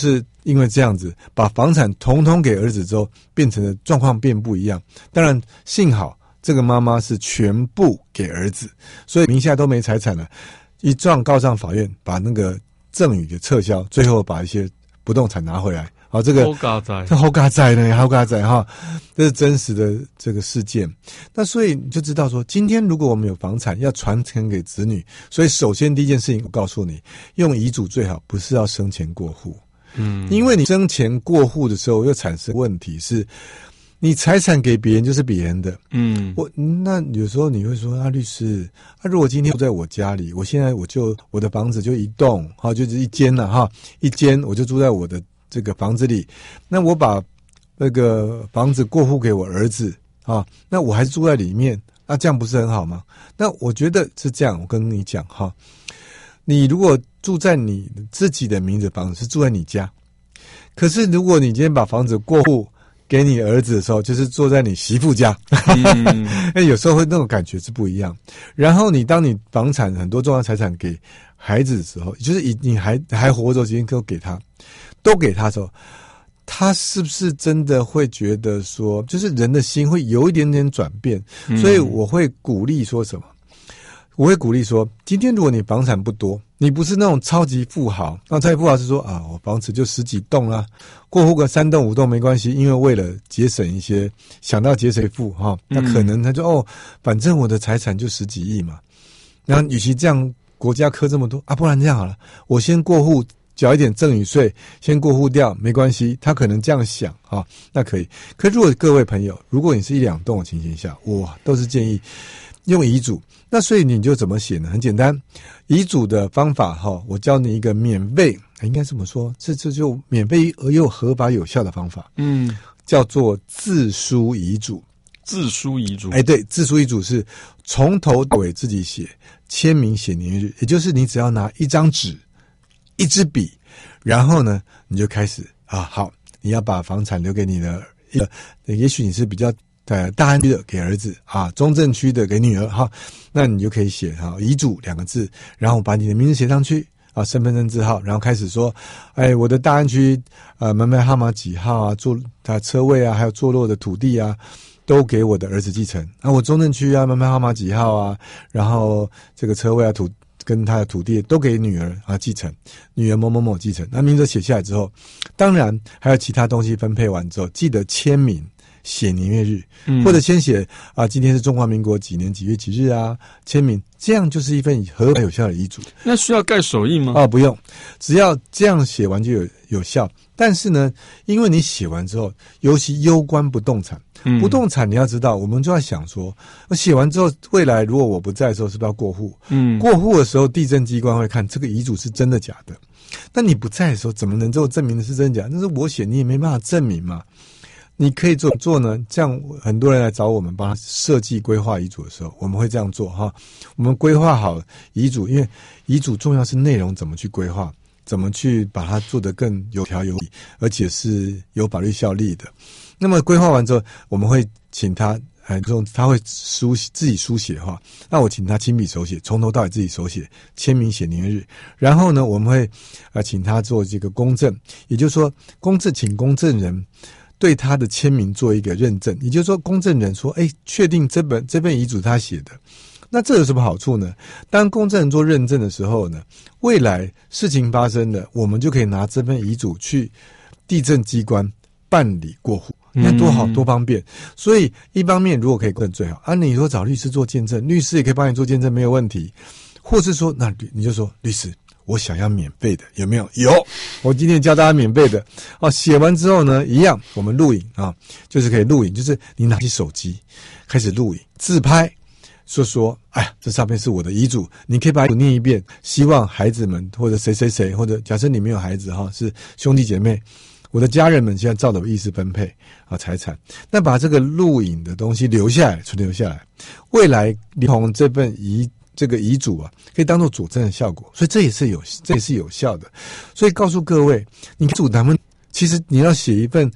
因为这样子把房产统统给儿子之后，变成了状况变不一样。当然幸好这个妈妈是全部给儿子，所以名下都没财产了，一状告上法院，把那个赠与给撤销，最后把一些不动产拿回来。好，这个这好嘎仔呢，好嘎仔哈，这是真实的这个事件。那所以你就知道说，今天如果我们有房产要传承给子女，所以首先第一件事情，我告诉你，用遗嘱最好不是要生前过户，嗯，因为你生前过户的时候又产生问题是，你财产给别人就是别人的，嗯，我那有时候你会说啊，律师，啊，如果今天住在我家里，我现在我就我的房子就一栋，哈，就是一间了哈，一间我就住在我的这个房子里，那我把那个房子过户给我儿子啊，那我还是住在里面，那这样不是很好吗？那我觉得是这样，我跟你讲哈，你如果住在你自己的名字房子是住在你家，可是如果你今天把房子过户给你儿子的时候，就是坐在你媳妇家，嗯、有时候会那种感觉是不一样。然后你当你房产很多重要财产给孩子的时候，就是你还还活着，今天都给他，都给他的时候，他是不是真的会觉得说，就是人的心会有一点点转变？嗯、所以我会鼓励说什么？我会鼓励说，今天如果你房产不多，你不是那种超级富豪，那超级富豪是说啊，我房子就十几栋啦，过户个三栋五栋没关系，因为为了节省一些，想到节省富哈，那可能他就、嗯、哦，反正我的财产就十几亿嘛，那与其这样，国家科这么多啊，不然这样好了，我先过户缴一点赠与税，先过户掉没关系，他可能这样想哈，那可以。可如果各位朋友，如果你是一两栋的情形下，我都是建议用遗嘱。那所以你就怎么写呢？很简单，遗嘱的方法哈，我教你一个免费，应该这么说，这这就免费而又合法有效的方法，嗯，叫做自书遗嘱。 自书遗嘱， 哎，对，自书遗嘱是从头到尾自己写，签名写年日，也就是你只要拿一张纸、一支笔，然后呢，你就开始啊，好，你要把房产留给你的，呃，也许你是比较。对，大安区的给儿子啊，中正区的给女儿哈，那你就可以写哈遗嘱两个字，然后把你的名字写上去啊，身份证字号，然后开始说，哎，我的大安区呃门牌号码几号啊，坐他车位啊，还有坐落的土地啊，都给我的儿子继承。啊，我中正区啊门牌号码几号啊，然后这个车位啊土跟他的土地都给女儿啊继承，女儿某某某继承。那名字写下来之后，当然还有其他东西分配完之后，记得签名。写年月日，或者先写啊，今天是中华民国几年几月几日啊，签名，这样就是一份合法有效的遗嘱。 那需要盖手印吗？ 啊，不用，只要这样写完就有有效。但是呢，因为你写完之后，尤其攸关不动产，嗯、不动产你要知道，我们就要想说，我写完之后，未来如果我不在的时候，是不是要过户？嗯，过户的时候，地政机关会看这个遗嘱是真的假的。那你不在的时候，怎么能够证明的是真假？那是我写，你也没办法证明嘛。你可以做做呢，这样很多人来找我们帮他设计规划遗嘱的时候，我们会这样做哈。我们规划好遗嘱，因为遗嘱重要是内容怎么去规划，怎么去把它做得更有条有理，而且是有法律效力的。那么规划完之后，我们会请他，哎，这种他会书自己书写哈，那我请他亲笔手写，从头到尾自己手写，签名写年日。然后呢，我们会呃请他做这个公证，也就是说，公证请公证人。对他的签名做一个认证，也就是说，公证人说：“哎，确定这本这份遗嘱他写的。”那这有什么好处呢？当公证人做认证的时候呢，未来事情发生了，我们就可以拿这份遗嘱去地政机关办理过户，你看多好多方便。所以一方面如果可以更最好啊，你说找律师做见证，律师也可以帮你做见证，没有问题。或是说，那你就说律师。我想要免费的，有没有？有，我今天教大家免费的。哦，写完之后呢，一样，我们录影啊，就是可以录影，就是你拿起手机开始录影，自拍，说说，哎呀，这上面是我的遗嘱，你可以把它念一遍，希望孩子们或者谁谁谁，或者假设你没有孩子哈，是兄弟姐妹，我的家人们现在照着我意思分配啊财产，那把这个录影的东西留下来，存留下来，未来从这份遗。这个遗嘱啊，可以当做佐证的效果，所以这也是有，这也是有效的。所以告诉各位，你遗嘱咱们其实你要写一份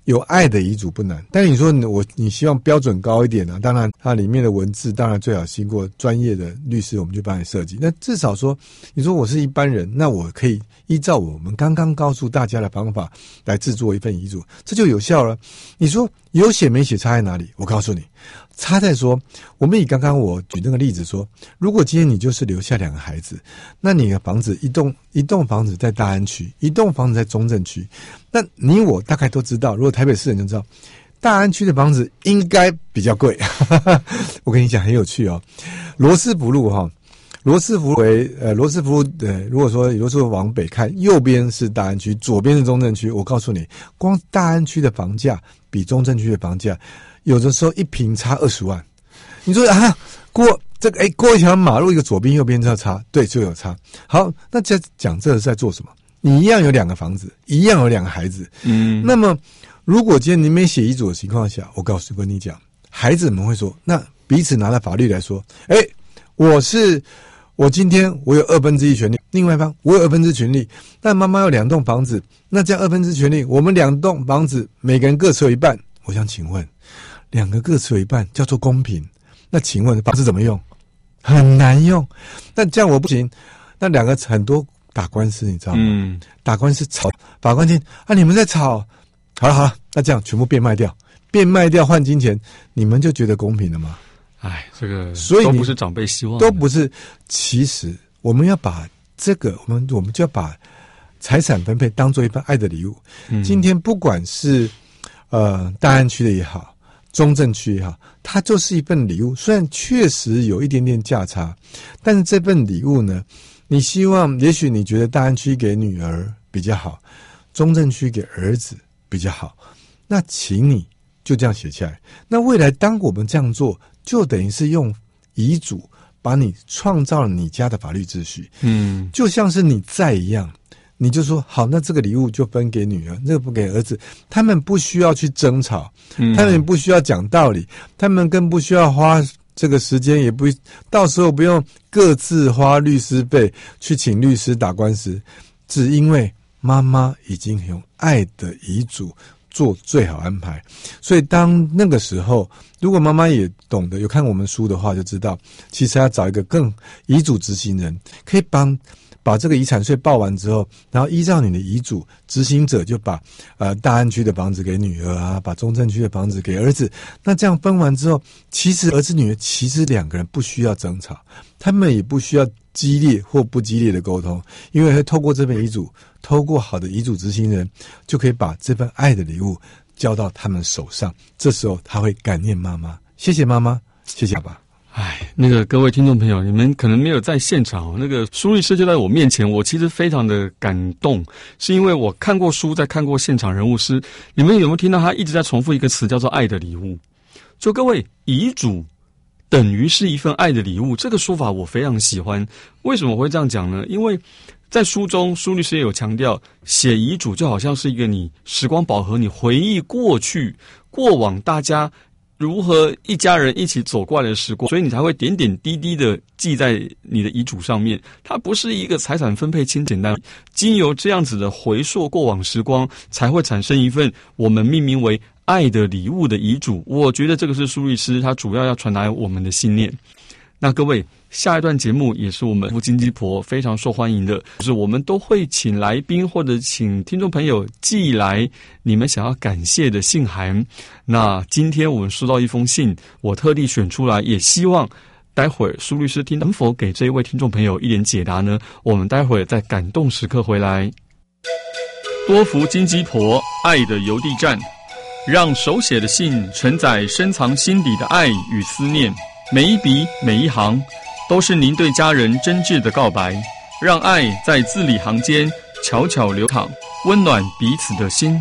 有爱的遗嘱不难，但是你说我你希望标准高一点呢、啊？当然，它里面的文字当然最好经过专业的律师，我们就帮你设计。那至少说，你说我是一般人，那我可以依照我们刚刚告诉大家的方法来制作一份遗嘱，这就有效了。你说有写没写差在哪里？我告诉你，差在说，我们以刚刚我举那个例子说，如果今天你就是留下两个孩子，那你的房子一栋一栋房子在大安区，一栋房子在中正区，那你我大概都知道，如果台北市人就知道，大安区的房子应该比较贵。我跟你讲很有趣哦，罗斯福路哈，罗斯福为呃罗斯福路呃，如果说罗斯福往北看，右边是大安区，左边是中正区。我告诉你，光大安区的房价比中正区的房价，有的时候一坪差二十万。你说啊，过这个哎过一条马路，一个左边右边就要差，对，就有差。好，那在讲这是在做什么？你一样有两个房子，一样有两个孩子，嗯，那么如果今天你没写遗嘱的情况下，我告诉跟你讲，孩子们会说，那彼此拿了法律来说，哎，我是我今天我有二分之一权利，另外一方我有二分之一权利，但妈妈有两栋房子，那这样二分之一权利，我们两栋房子每个人各持有一半。我想请问，两个各持有一半叫做公平？那请问房子怎么用？很难用。那这样我不行，那两个很多。打官司你知道吗？嗯，打官司吵，法官听啊，你们在吵，好了好了，那这样全部变卖掉，变卖掉换金钱，你们就觉得公平了吗？ 哎，这个所以都不是长辈希望， 都不是。其实我们要把这个，我们我们就要把财产分配当做一份爱的礼物。嗯、今天不管是呃大安区的也好，中正区也好，它就是一份礼物。虽然确实有一点点价差，但是这份礼物呢？你希望，也许你觉得大安区给女儿比较好，中正区给儿子比较好，那请你就这样写下来。那未来当我们这样做，就等于是用遗嘱把你创造了你家的法律秩序，嗯，就像是你在一样，你就说好，那这个礼物就分给女儿，这个不给儿子，他们不需要去争吵，嗯、他们不需要讲道理，他们更不需要花。这个时间也不，到时候不用各自花律师费去请律师打官司，只因为妈妈已经用爱的遗嘱做最好安排。所以当那个时候，如果妈妈也懂得有看我们书的话，就知道其实要找一个更遗嘱执行人，可以帮把这个遗产税报完之后，然后依照你的遗嘱，执行者就把呃大安区的房子给女儿啊，把中正区的房子给儿子。那这样分完之后，其实儿子女儿其实两个人不需要争吵，他们也不需要激烈或不激烈的沟通，因为会透过这份遗嘱，透过好的遗嘱执行人，就可以把这份爱的礼物交到他们手上。这时候他会感念妈妈，谢谢妈妈，谢谢爸爸。 哎，那个各位听众朋友，你们可能没有在现场，那个苏律师就在我面前，我其实非常的感动，是因为我看过书，再看过现场人物师，你们有没有听到他一直在重复一个词，叫做爱的礼物？就各位，遗嘱等于是一份爱的礼物，这个说法我非常喜欢。为什么我会这样讲呢？因为在书中，苏律师也有强调，写遗嘱就好像是一个你时光宝盒，你回忆过去过往大家如何一家人一起走过来的时光，所以你才会点点滴滴的记在你的遗嘱上面。它不是一个财产分配轻简单，经由这样子的回溯过往时光，才会产生一份我们命名为爱的礼物的遗嘱。我觉得这个是苏律师他主要要传达我们的信念。那各位，下一段节目也是我们金鸡婆非常受欢迎的，就是我们都会请来宾或者请听众朋友寄来你们想要感谢的信函。那今天我们收到一封信，我特地选出来，也希望待会儿苏律师听能否给这一位听众朋友一点解答呢？我们待会儿在感动时刻回来。多福金鸡婆爱的邮递站，让手写的信承载深藏心底的爱与思念，每一笔每一行都是您对家人真挚的告白，让爱在字里行间悄悄流淌，温暖彼此的心。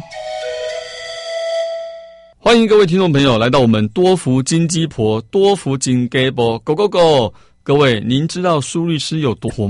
欢迎各位听众朋友来到我们多福金鸡婆多福金鸡婆 Go Go Go。各位，您知道苏律师有多活吗？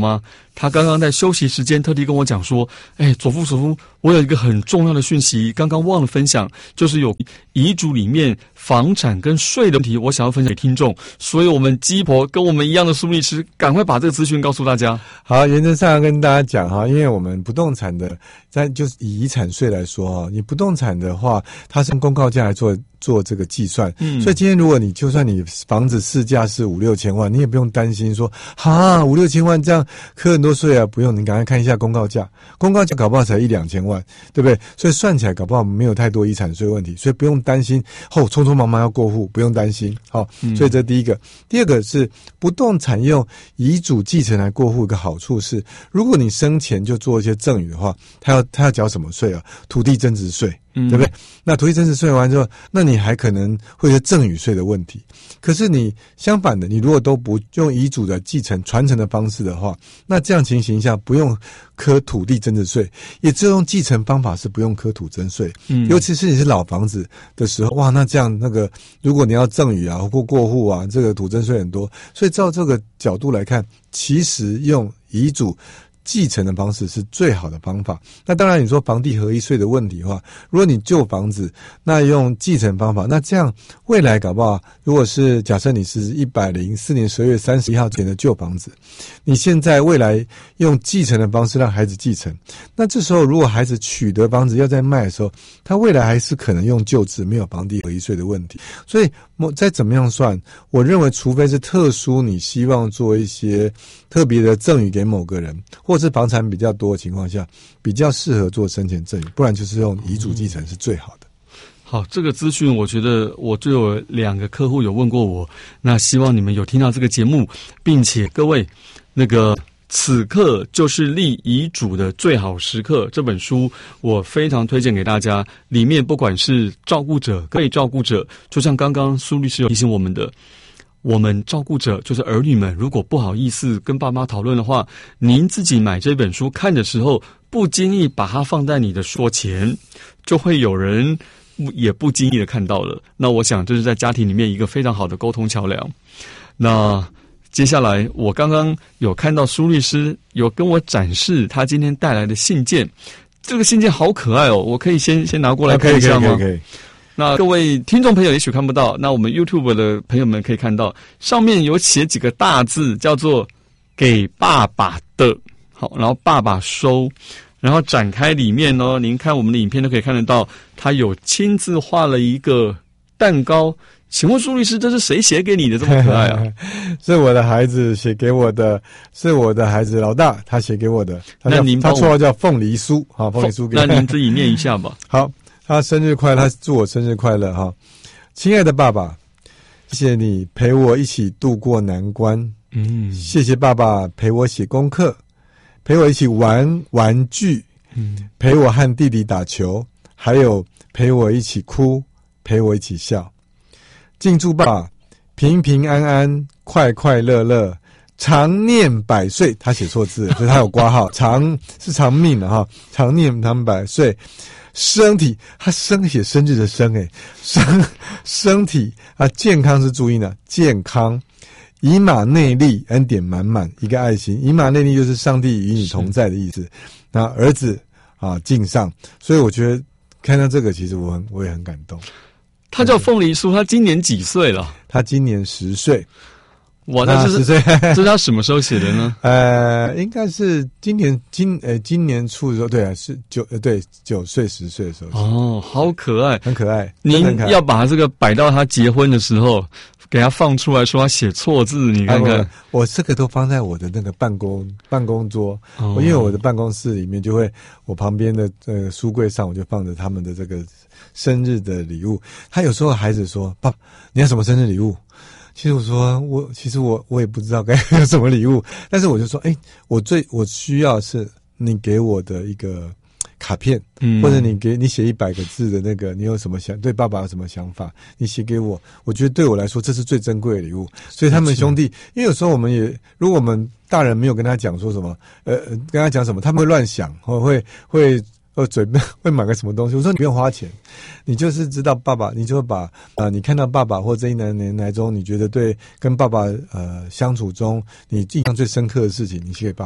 他刚刚在休息时间特地跟我讲说，哎，左夫左夫，我有一个很重要的讯息，刚刚忘了分享，就是有遗嘱里面房产跟税的问题，我想要分享给听众，所以我们鸡婆跟我们一样的苏律师，赶快把这个资讯告诉大家。 好，原则上要跟大家讲哈，因为我们不动产的，在就是以遗产税来说哈，你不动产的话，它是用公告价来做做这个计算，嗯，所以今天如果你就算你房子市价是五六千万，你也不用担心说，哈五六千万这样课很多税啊，不用，你赶快看一下公告价，公告价搞不好才一两千万，对不对？所以算起来搞不好没有太多遗产税问题，所以不用担心后、哦、匆匆忙忙要过户，不用担心。好、嗯，所以这第一个，第二个是不动产用遗嘱继承来过户，一个好处是，如果你生前就做一些赠与的话，他要他要缴什么税啊？土地增值税。嗯，对不对？那土地增值税完之后，那你还可能会有赠与税的问题。可是你相反的，你如果都不用遗嘱的继承传承的方式的话，那这样情形下不用科土地增值税，也只有用继承方法是不用科土增税。嗯，尤其是你是老房子的时候，哇，那这样那个如果你要赠与啊或过户啊，这个土增税很多。所以照这个角度来看，其实用遗嘱继承的方式是最好的方法。那当然你说房地合一税的问题的话，如果你旧房子那用继承方法，那这样未来搞不好，如果是假设你是一百零四年十二月三十一号前的旧房子，你现在未来用继承的方式让孩子继承，那这时候如果孩子取得房子要再卖的时候，他未来还是可能用旧制，没有房地合一税的问题。所以再怎么样算，我认为除非是特殊你希望做一些特别的赠与给某个人，或是房产比较多的情况下，比较适合做生前赠与，不然就是用遗嘱继承是最好的。 好，这个资讯我觉得我就有两个客户有问过我，那希望你们有听到这个节目，并且各位那个此刻就是立遗嘱的最好时刻这本书我非常推荐给大家，里面不管是照顾者被照顾者，就像刚刚苏律师有提醒我们的，我们照顾者就是儿女们，如果不好意思跟爸妈讨论的话，您自己买这本书看的时候，不经意把它放在你的桌前，就会有人也不经意的看到了。那我想这是在家庭里面一个非常好的沟通桥梁。那接下来我刚刚有看到苏律师有跟我展示他今天带来的信件，这个信件好可爱哦，我可以先先拿过来看一下吗？ 可以可以可以。 那各位听众朋友也许看不到，那我们 YouTube 的朋友们可以看到，上面有写几个大字，叫做给爸爸的。好，然后爸爸收，然后展开里面呢，您看我们的影片都可以看得到，他有亲自画了一个蛋糕。请问苏律师，这是谁写给你的？这么可爱啊！ 是我的孩子写给我的，是我的孩子老大他写给我的。 那您他绰号叫凤梨酥，好，凤梨酥给。 那您自己念一下吧。 好，他生日快乐，他祝我生日快乐哈！亲爱的爸爸，谢谢你陪我一起度过难关。嗯，谢谢爸爸陪我写功课，陪我一起玩玩具，嗯，陪我和弟弟打球，还有陪我一起哭，陪我一起笑。敬祝爸爸平平安安、快快乐乐、长念百岁。他写错字，所以他有括号，长是长命的哈，长念长百岁。身体，他生写生日的生诶，生身体啊，健康是注意呢，健康。以马内利，恩典满满，一个爱心。以马内利就是上帝与你同在的意思。那儿子啊，敬上。所以我觉得看到这个，其实我很我也很感动。 他叫凤梨酥，他今年几岁了？ 他今年十岁。 哇，那这是这是他什么时候写的呢？ 呃，应该是今年今呃今年初的时候，对啊，是九呃对九岁十岁的时候。 哦，好可爱， 很可爱。 您要把这个摆到他结婚的时候，给他放出来说他写错字，你看看。 啊、我, 我这个都放在我的那个办公办公桌，哦、因为我的办公室里面就会，我旁边的呃书柜上我就放着他们的这个生日的礼物。他有时候孩子说：“爸，你要什么生日礼物？”其实我说我其实我我也不知道该有什么礼物，但是我就说，哎，我最我需要是你给我的一个卡片，嗯，或者你给你写一百个字的那个，你有什么想对爸爸有什么想法，你写给我，我觉得对我来说这是最珍贵的礼物。所以他们兄弟，因为有时候我们也，如果我们大人没有跟他讲说什么，呃，跟他讲什么，他们会乱想，或会会。呃，嘴边会买个什么东西？我说你不用花钱，你就是知道爸爸，你就把呃，你看到爸爸或这一年年来中，你觉得对跟爸爸呃相处中，你印象最深刻的事情，你写给爸爸。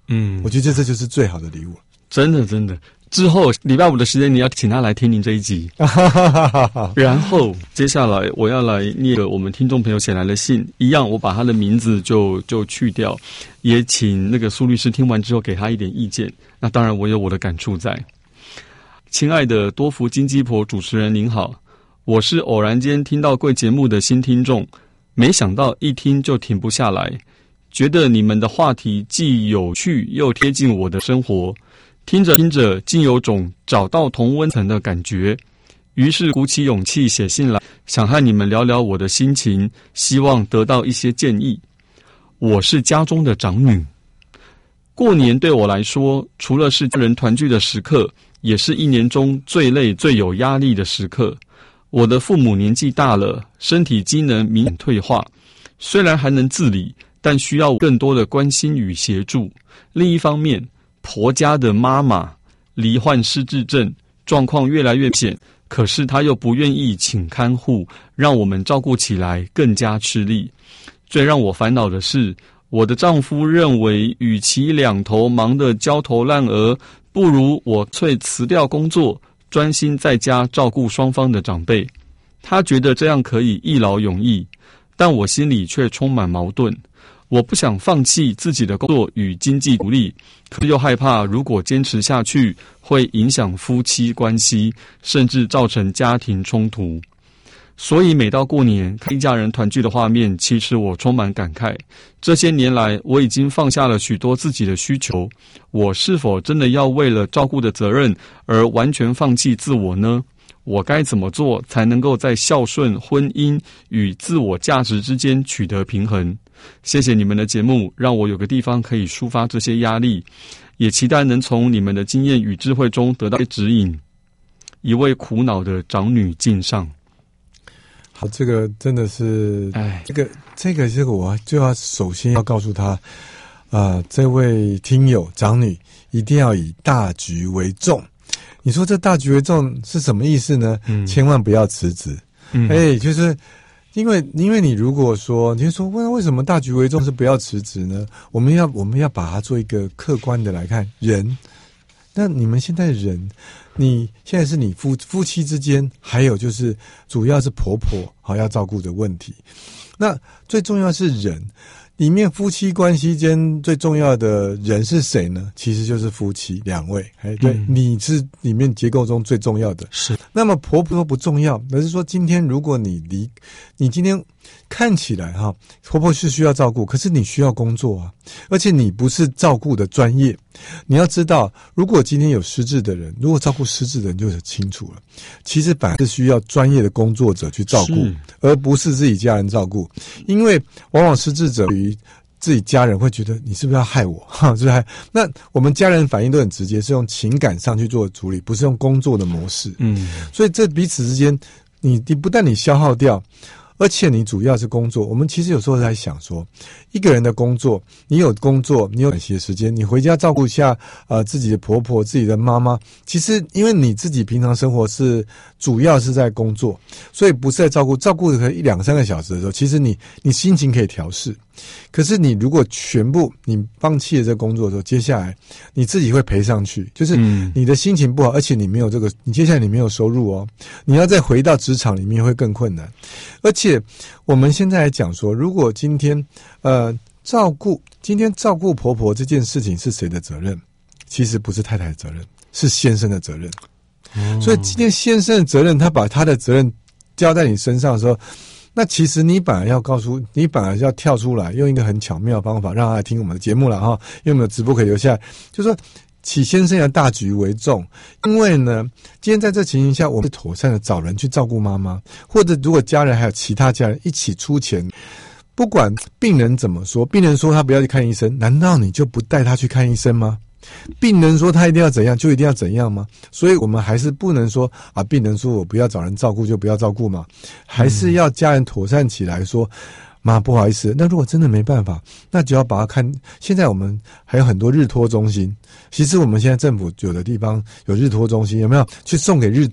嗯， 我觉得这就是最好的礼物。 真的真的。之后礼拜五的时间，你要请他来听您这一集。然后接下来我要来念个我们听众朋友写来的信，一样我把他的名字就就去掉，也请那个苏律师听完之后给他一点意见。那当然我有我的感触在。亲爱的多福金鸡婆主持人您好，我是偶然间听到贵节目的新听众，没想到一听就停不下来，觉得你们的话题既有趣又贴近我的生活，听着听着竟有种找到同温层的感觉，于是鼓起勇气写信来，想和你们聊聊我的心情，希望得到一些建议。我是家中的长女，过年对我来说，除了是家人团聚的时刻，也是一年中最累最有压力的时刻。我的父母年纪大了，身体机能明显退化，虽然还能自理，但需要更多的关心与协助。另一方面，婆家的妈妈罹患失智症，状况越来越明显，可是她又不愿意请看护，让我们照顾起来更加吃力。最让我烦恼的是，我的丈夫认为与其两头忙得焦头烂额，不如我脆辞掉工作，专心在家照顾双方的长辈。他觉得这样可以一劳永逸，但我心里却充满矛盾。我不想放弃自己的工作与经济独立，可又害怕如果坚持下去，会影响夫妻关系，甚至造成家庭冲突。所以每到过年看一家人团聚的画面，其实我充满感慨。这些年来，我已经放下了许多自己的需求，我是否真的要为了照顾的责任而完全放弃自我呢？我该怎么做才能够在孝顺、婚姻与自我价值之间取得平衡？谢谢你们的节目，让我有个地方可以抒发这些压力，也期待能从你们的经验与智慧中得到指引。一位苦恼的长女敬上。 好，这个真的是，哎，这个这个这个，我就要首先要告诉他，啊、呃，这位听友长女一定要以大局为重。你说这大局为重是什么意思呢？嗯，千万不要辞职。嗯，哎，就是因为因为你如果说，你就说为为什么大局为重是不要辞职呢？我们要我们要把它做一个客观的来看人。那你们现在人，你现在是你夫夫妻之间，还有就是主要是婆婆好要照顾的问题。那最重要是人，里面夫妻关系间最重要的人是谁呢？其实就是夫妻两位。哎，对，嗯、你是里面结构中最重要的。是。那么婆婆不重要，而是说今天如果你离，你今天看起来哈，婆婆是需要照顾，可是你需要工作啊，而且你不是照顾的专业。你要知道，如果今天有失智的人，如果照顾失智的人就很清楚了，其实本来是需要专业的工作者去照顾，而不是自己家人照顾。因为往往失智者于自己家人会觉得你是不是要害我，哈，是不是害？那我们家人反应都很直接，是用情感上去做处理，不是用工作的模式。嗯，所以这彼此之间，你你不但你消耗掉，而且你主要是工作。我们其实有时候在想说，一个人的工作，你有工作，你有哪些时间，你回家照顾一下呃自己的婆婆、自己的妈妈。其实因为你自己平常生活是主要是在工作，所以不是在照顾，照顾可能一两三个小时的时候，其实你你心情可以调试。可是你如果全部你放弃了这工作的时候，接下来你自己会赔上去，就是你的心情不好，而且你没有这个，你接下来你没有收入哦，你要再回到职场里面会更困难。而且我们现在来讲说，如果今天呃照顾今天照顾婆婆这件事情是谁的责任？其实不是太太的责任，是先生的责任。哦、所以今天先生的责任，他把他的责任交在你身上的时候，那其实你本来要告诉你本来要跳出来，用一个很巧妙的方法让他来听我们的节目了哈，因为我们的直播可以留下来，就说起先生要大局为重。因为呢，今天在这情形下，我们是妥善的找人去照顾妈妈，或者如果家人还有其他家人一起出钱，不管病人怎么说，病人说他不要去看医生，难道你就不带他去看医生吗？病人说他一定要怎样就一定要怎样吗？所以我们还是不能说啊，病人说我不要找人照顾就不要照顾嘛，还是要家人妥善起来说，妈不好意思，那如果真的没办法，那就要把它看。现在我们还有很多日托中心，其实我们现在政府有的地方有日托中心，有没有去送给日托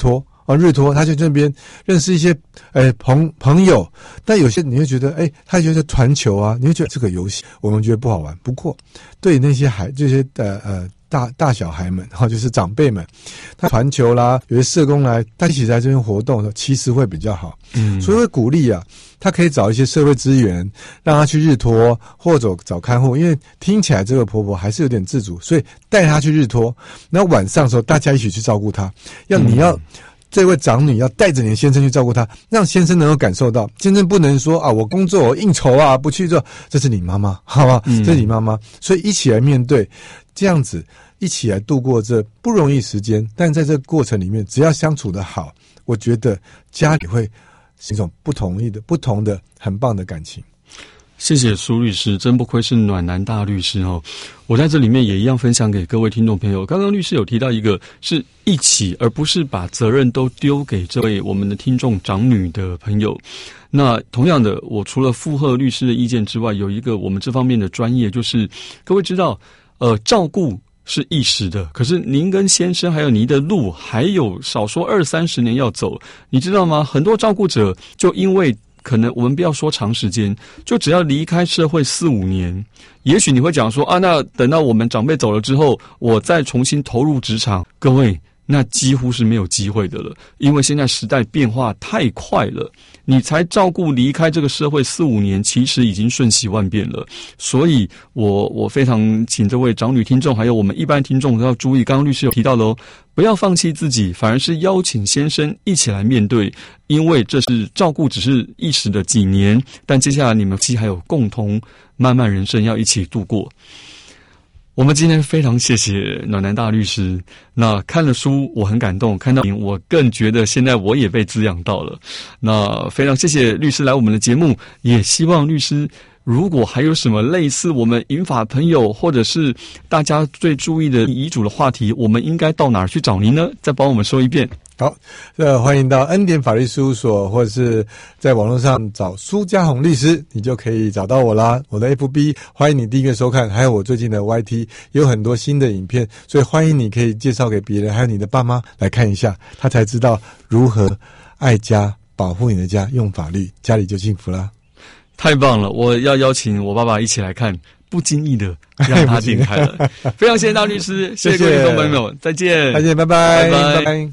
啊，日托，他去这边认识一些诶朋朋友，但有些你会觉得，诶，他觉得传球啊，你会觉得这个游戏我们觉得不好玩。不过对那些孩这些呃呃大大小孩们，哈、哦，就是长辈们，他传球啦，有些社工来，他一起在这边活动的时候，其实会比较好。嗯，所以会鼓励啊，他可以找一些社会资源，让他去日托或者找看护，因为听起来这个婆婆还是有点自主，所以带他去日托，然后晚上的时候大家一起去照顾他。要你要、嗯、这位长女要带着你的先生去照顾他，让先生能够感受到，先生不能说啊，我工作我应酬啊，不去做，这是你妈妈，好吧？嗯、这是你妈妈，所以一起来面对，这样子一起来度过这不容易时间，但在这个过程里面，只要相处得好，我觉得家里会是一种不同意的、不同的、很棒的感情。 谢谢苏律师，真不愧是暖男大律师哦！我在这里面也一样分享给各位听众朋友。刚刚律师有提到一个是一起，而不是把责任都丢给这位我们的听众长女的朋友。那同样的，我除了附和律师的意见之外，有一个我们这方面的专业，就是各位知道，呃，照顾是一时的，可是您跟先生还有您的路还有少说二三十年要走，你知道吗？很多照顾者就因为可能我们不要说长时间，就只要离开社会四五年，也许你会讲说啊，那等到我们长辈走了之后，我再重新投入职场，各位，那几乎是没有机会的了，因为现在时代变化太快了，你才照顾离开这个社会四五年，其实已经瞬息万变了。所以我我非常请这位长女听众还有我们一般听众要注意，刚刚律师有提到的哦，不要放弃自己，反而是邀请先生一起来面对，因为这是照顾只是一时的几年，但接下来你们其实还有共同漫漫人生要一起度过。我们今天非常谢谢暖男大律师，那看了书我很感动，看到我更觉得现在我也被滋养到了。那非常谢谢律师来我们的节目，也希望律师如果还有什么类似我们银发朋友或者是大家最注意的遗嘱的话题，我们应该到哪儿去找您呢？再帮我们说一遍。 好，呃，欢迎到恩典法律事务所，或者是在网络上找苏家宏律师，你就可以找到我啦。我的 F B 欢迎你订阅收看，还有我最近的 Y T 也有很多新的影片，所以欢迎你可以介绍给别人，还有你的爸妈来看一下，他才知道如何爱家，保护你的家，用法律，家里就幸福啦。 太棒了，我要邀请我爸爸一起来看，不经意的让他点开了。非常谢谢大律师，谢谢各位听众朋友，再见， 再见，拜拜， 拜拜。 拜拜。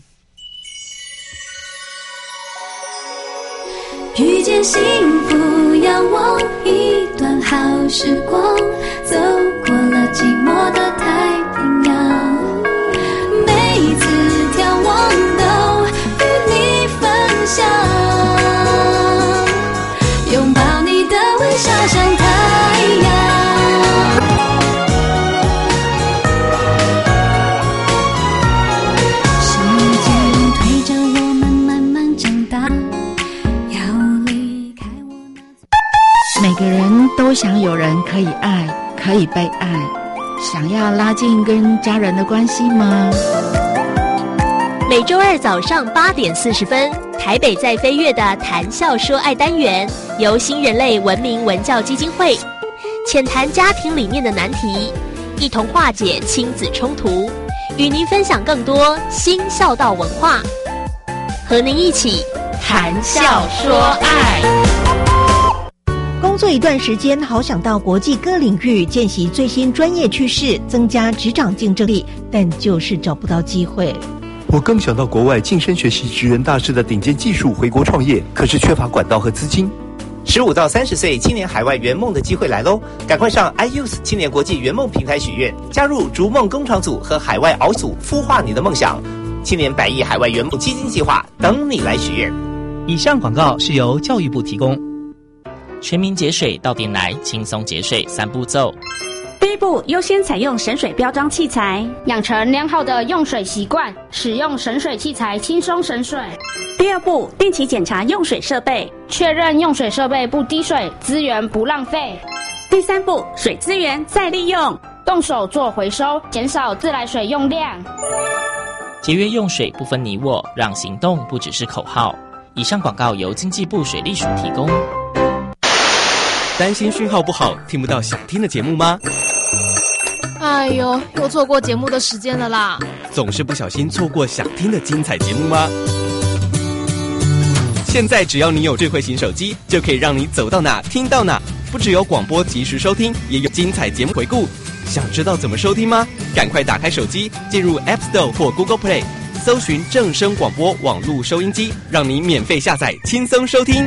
遇见幸福，仰望一段好时光，走过了寂寞的太平洋，每一次眺望都与你分享，拥抱你的微笑像太阳。 每个人都想有人可以爱，可以被爱，想要拉近跟家人的关系吗？ 每周二早上八点四十分，台北在飞跃的谈笑说爱单元，由新人类文明文教基金会浅谈家庭里面的难题，一同化解亲子冲突，与您分享更多新孝道文化，和您一起谈笑说爱。 工作一段时间，好想到国际各领域见习最新专业趋势，增加职场竞争力，但就是找不到机会。 我更想到国外晋升学习职人大师的顶尖技术，回国创业，可是缺乏管道和资金。 十五到三十岁青年海外圆梦的机会来喽！赶快上 iYouth 青年国际圆梦平台许愿，加入逐梦工厂组和海外熬组，孵化你的梦想。青年百亿海外圆梦基金计划等你来许愿。 以上广告是由教育部提供。 全民节水到店来，轻松节水三步骤。 第一步，优先采用省水标章器材， 养成良好的用水习惯，使用省水器材轻松省水。 第二步，定期检查用水设备， 确认用水设备不滴水，资源不浪费。 第三步，水资源再利用， 动手做回收，减少自来水用量。 节约用水不分你我，让行动不只是口号。以上广告由经济部水利署提供。 担心讯号不好，听不到想听的节目吗？ 哎呦，又错过节目的时间了啦！ 总是不小心错过想听的精彩节目吗？ 现在只要你有智慧型手机，就可以让你走到哪听到哪。不只有广播及时收听，也有精彩节目回顾。想知道怎么收听吗？赶快打开手机，进入 App Store 或 Google Play， 搜寻正声广播网络收音机，让你免费下载，轻松收听。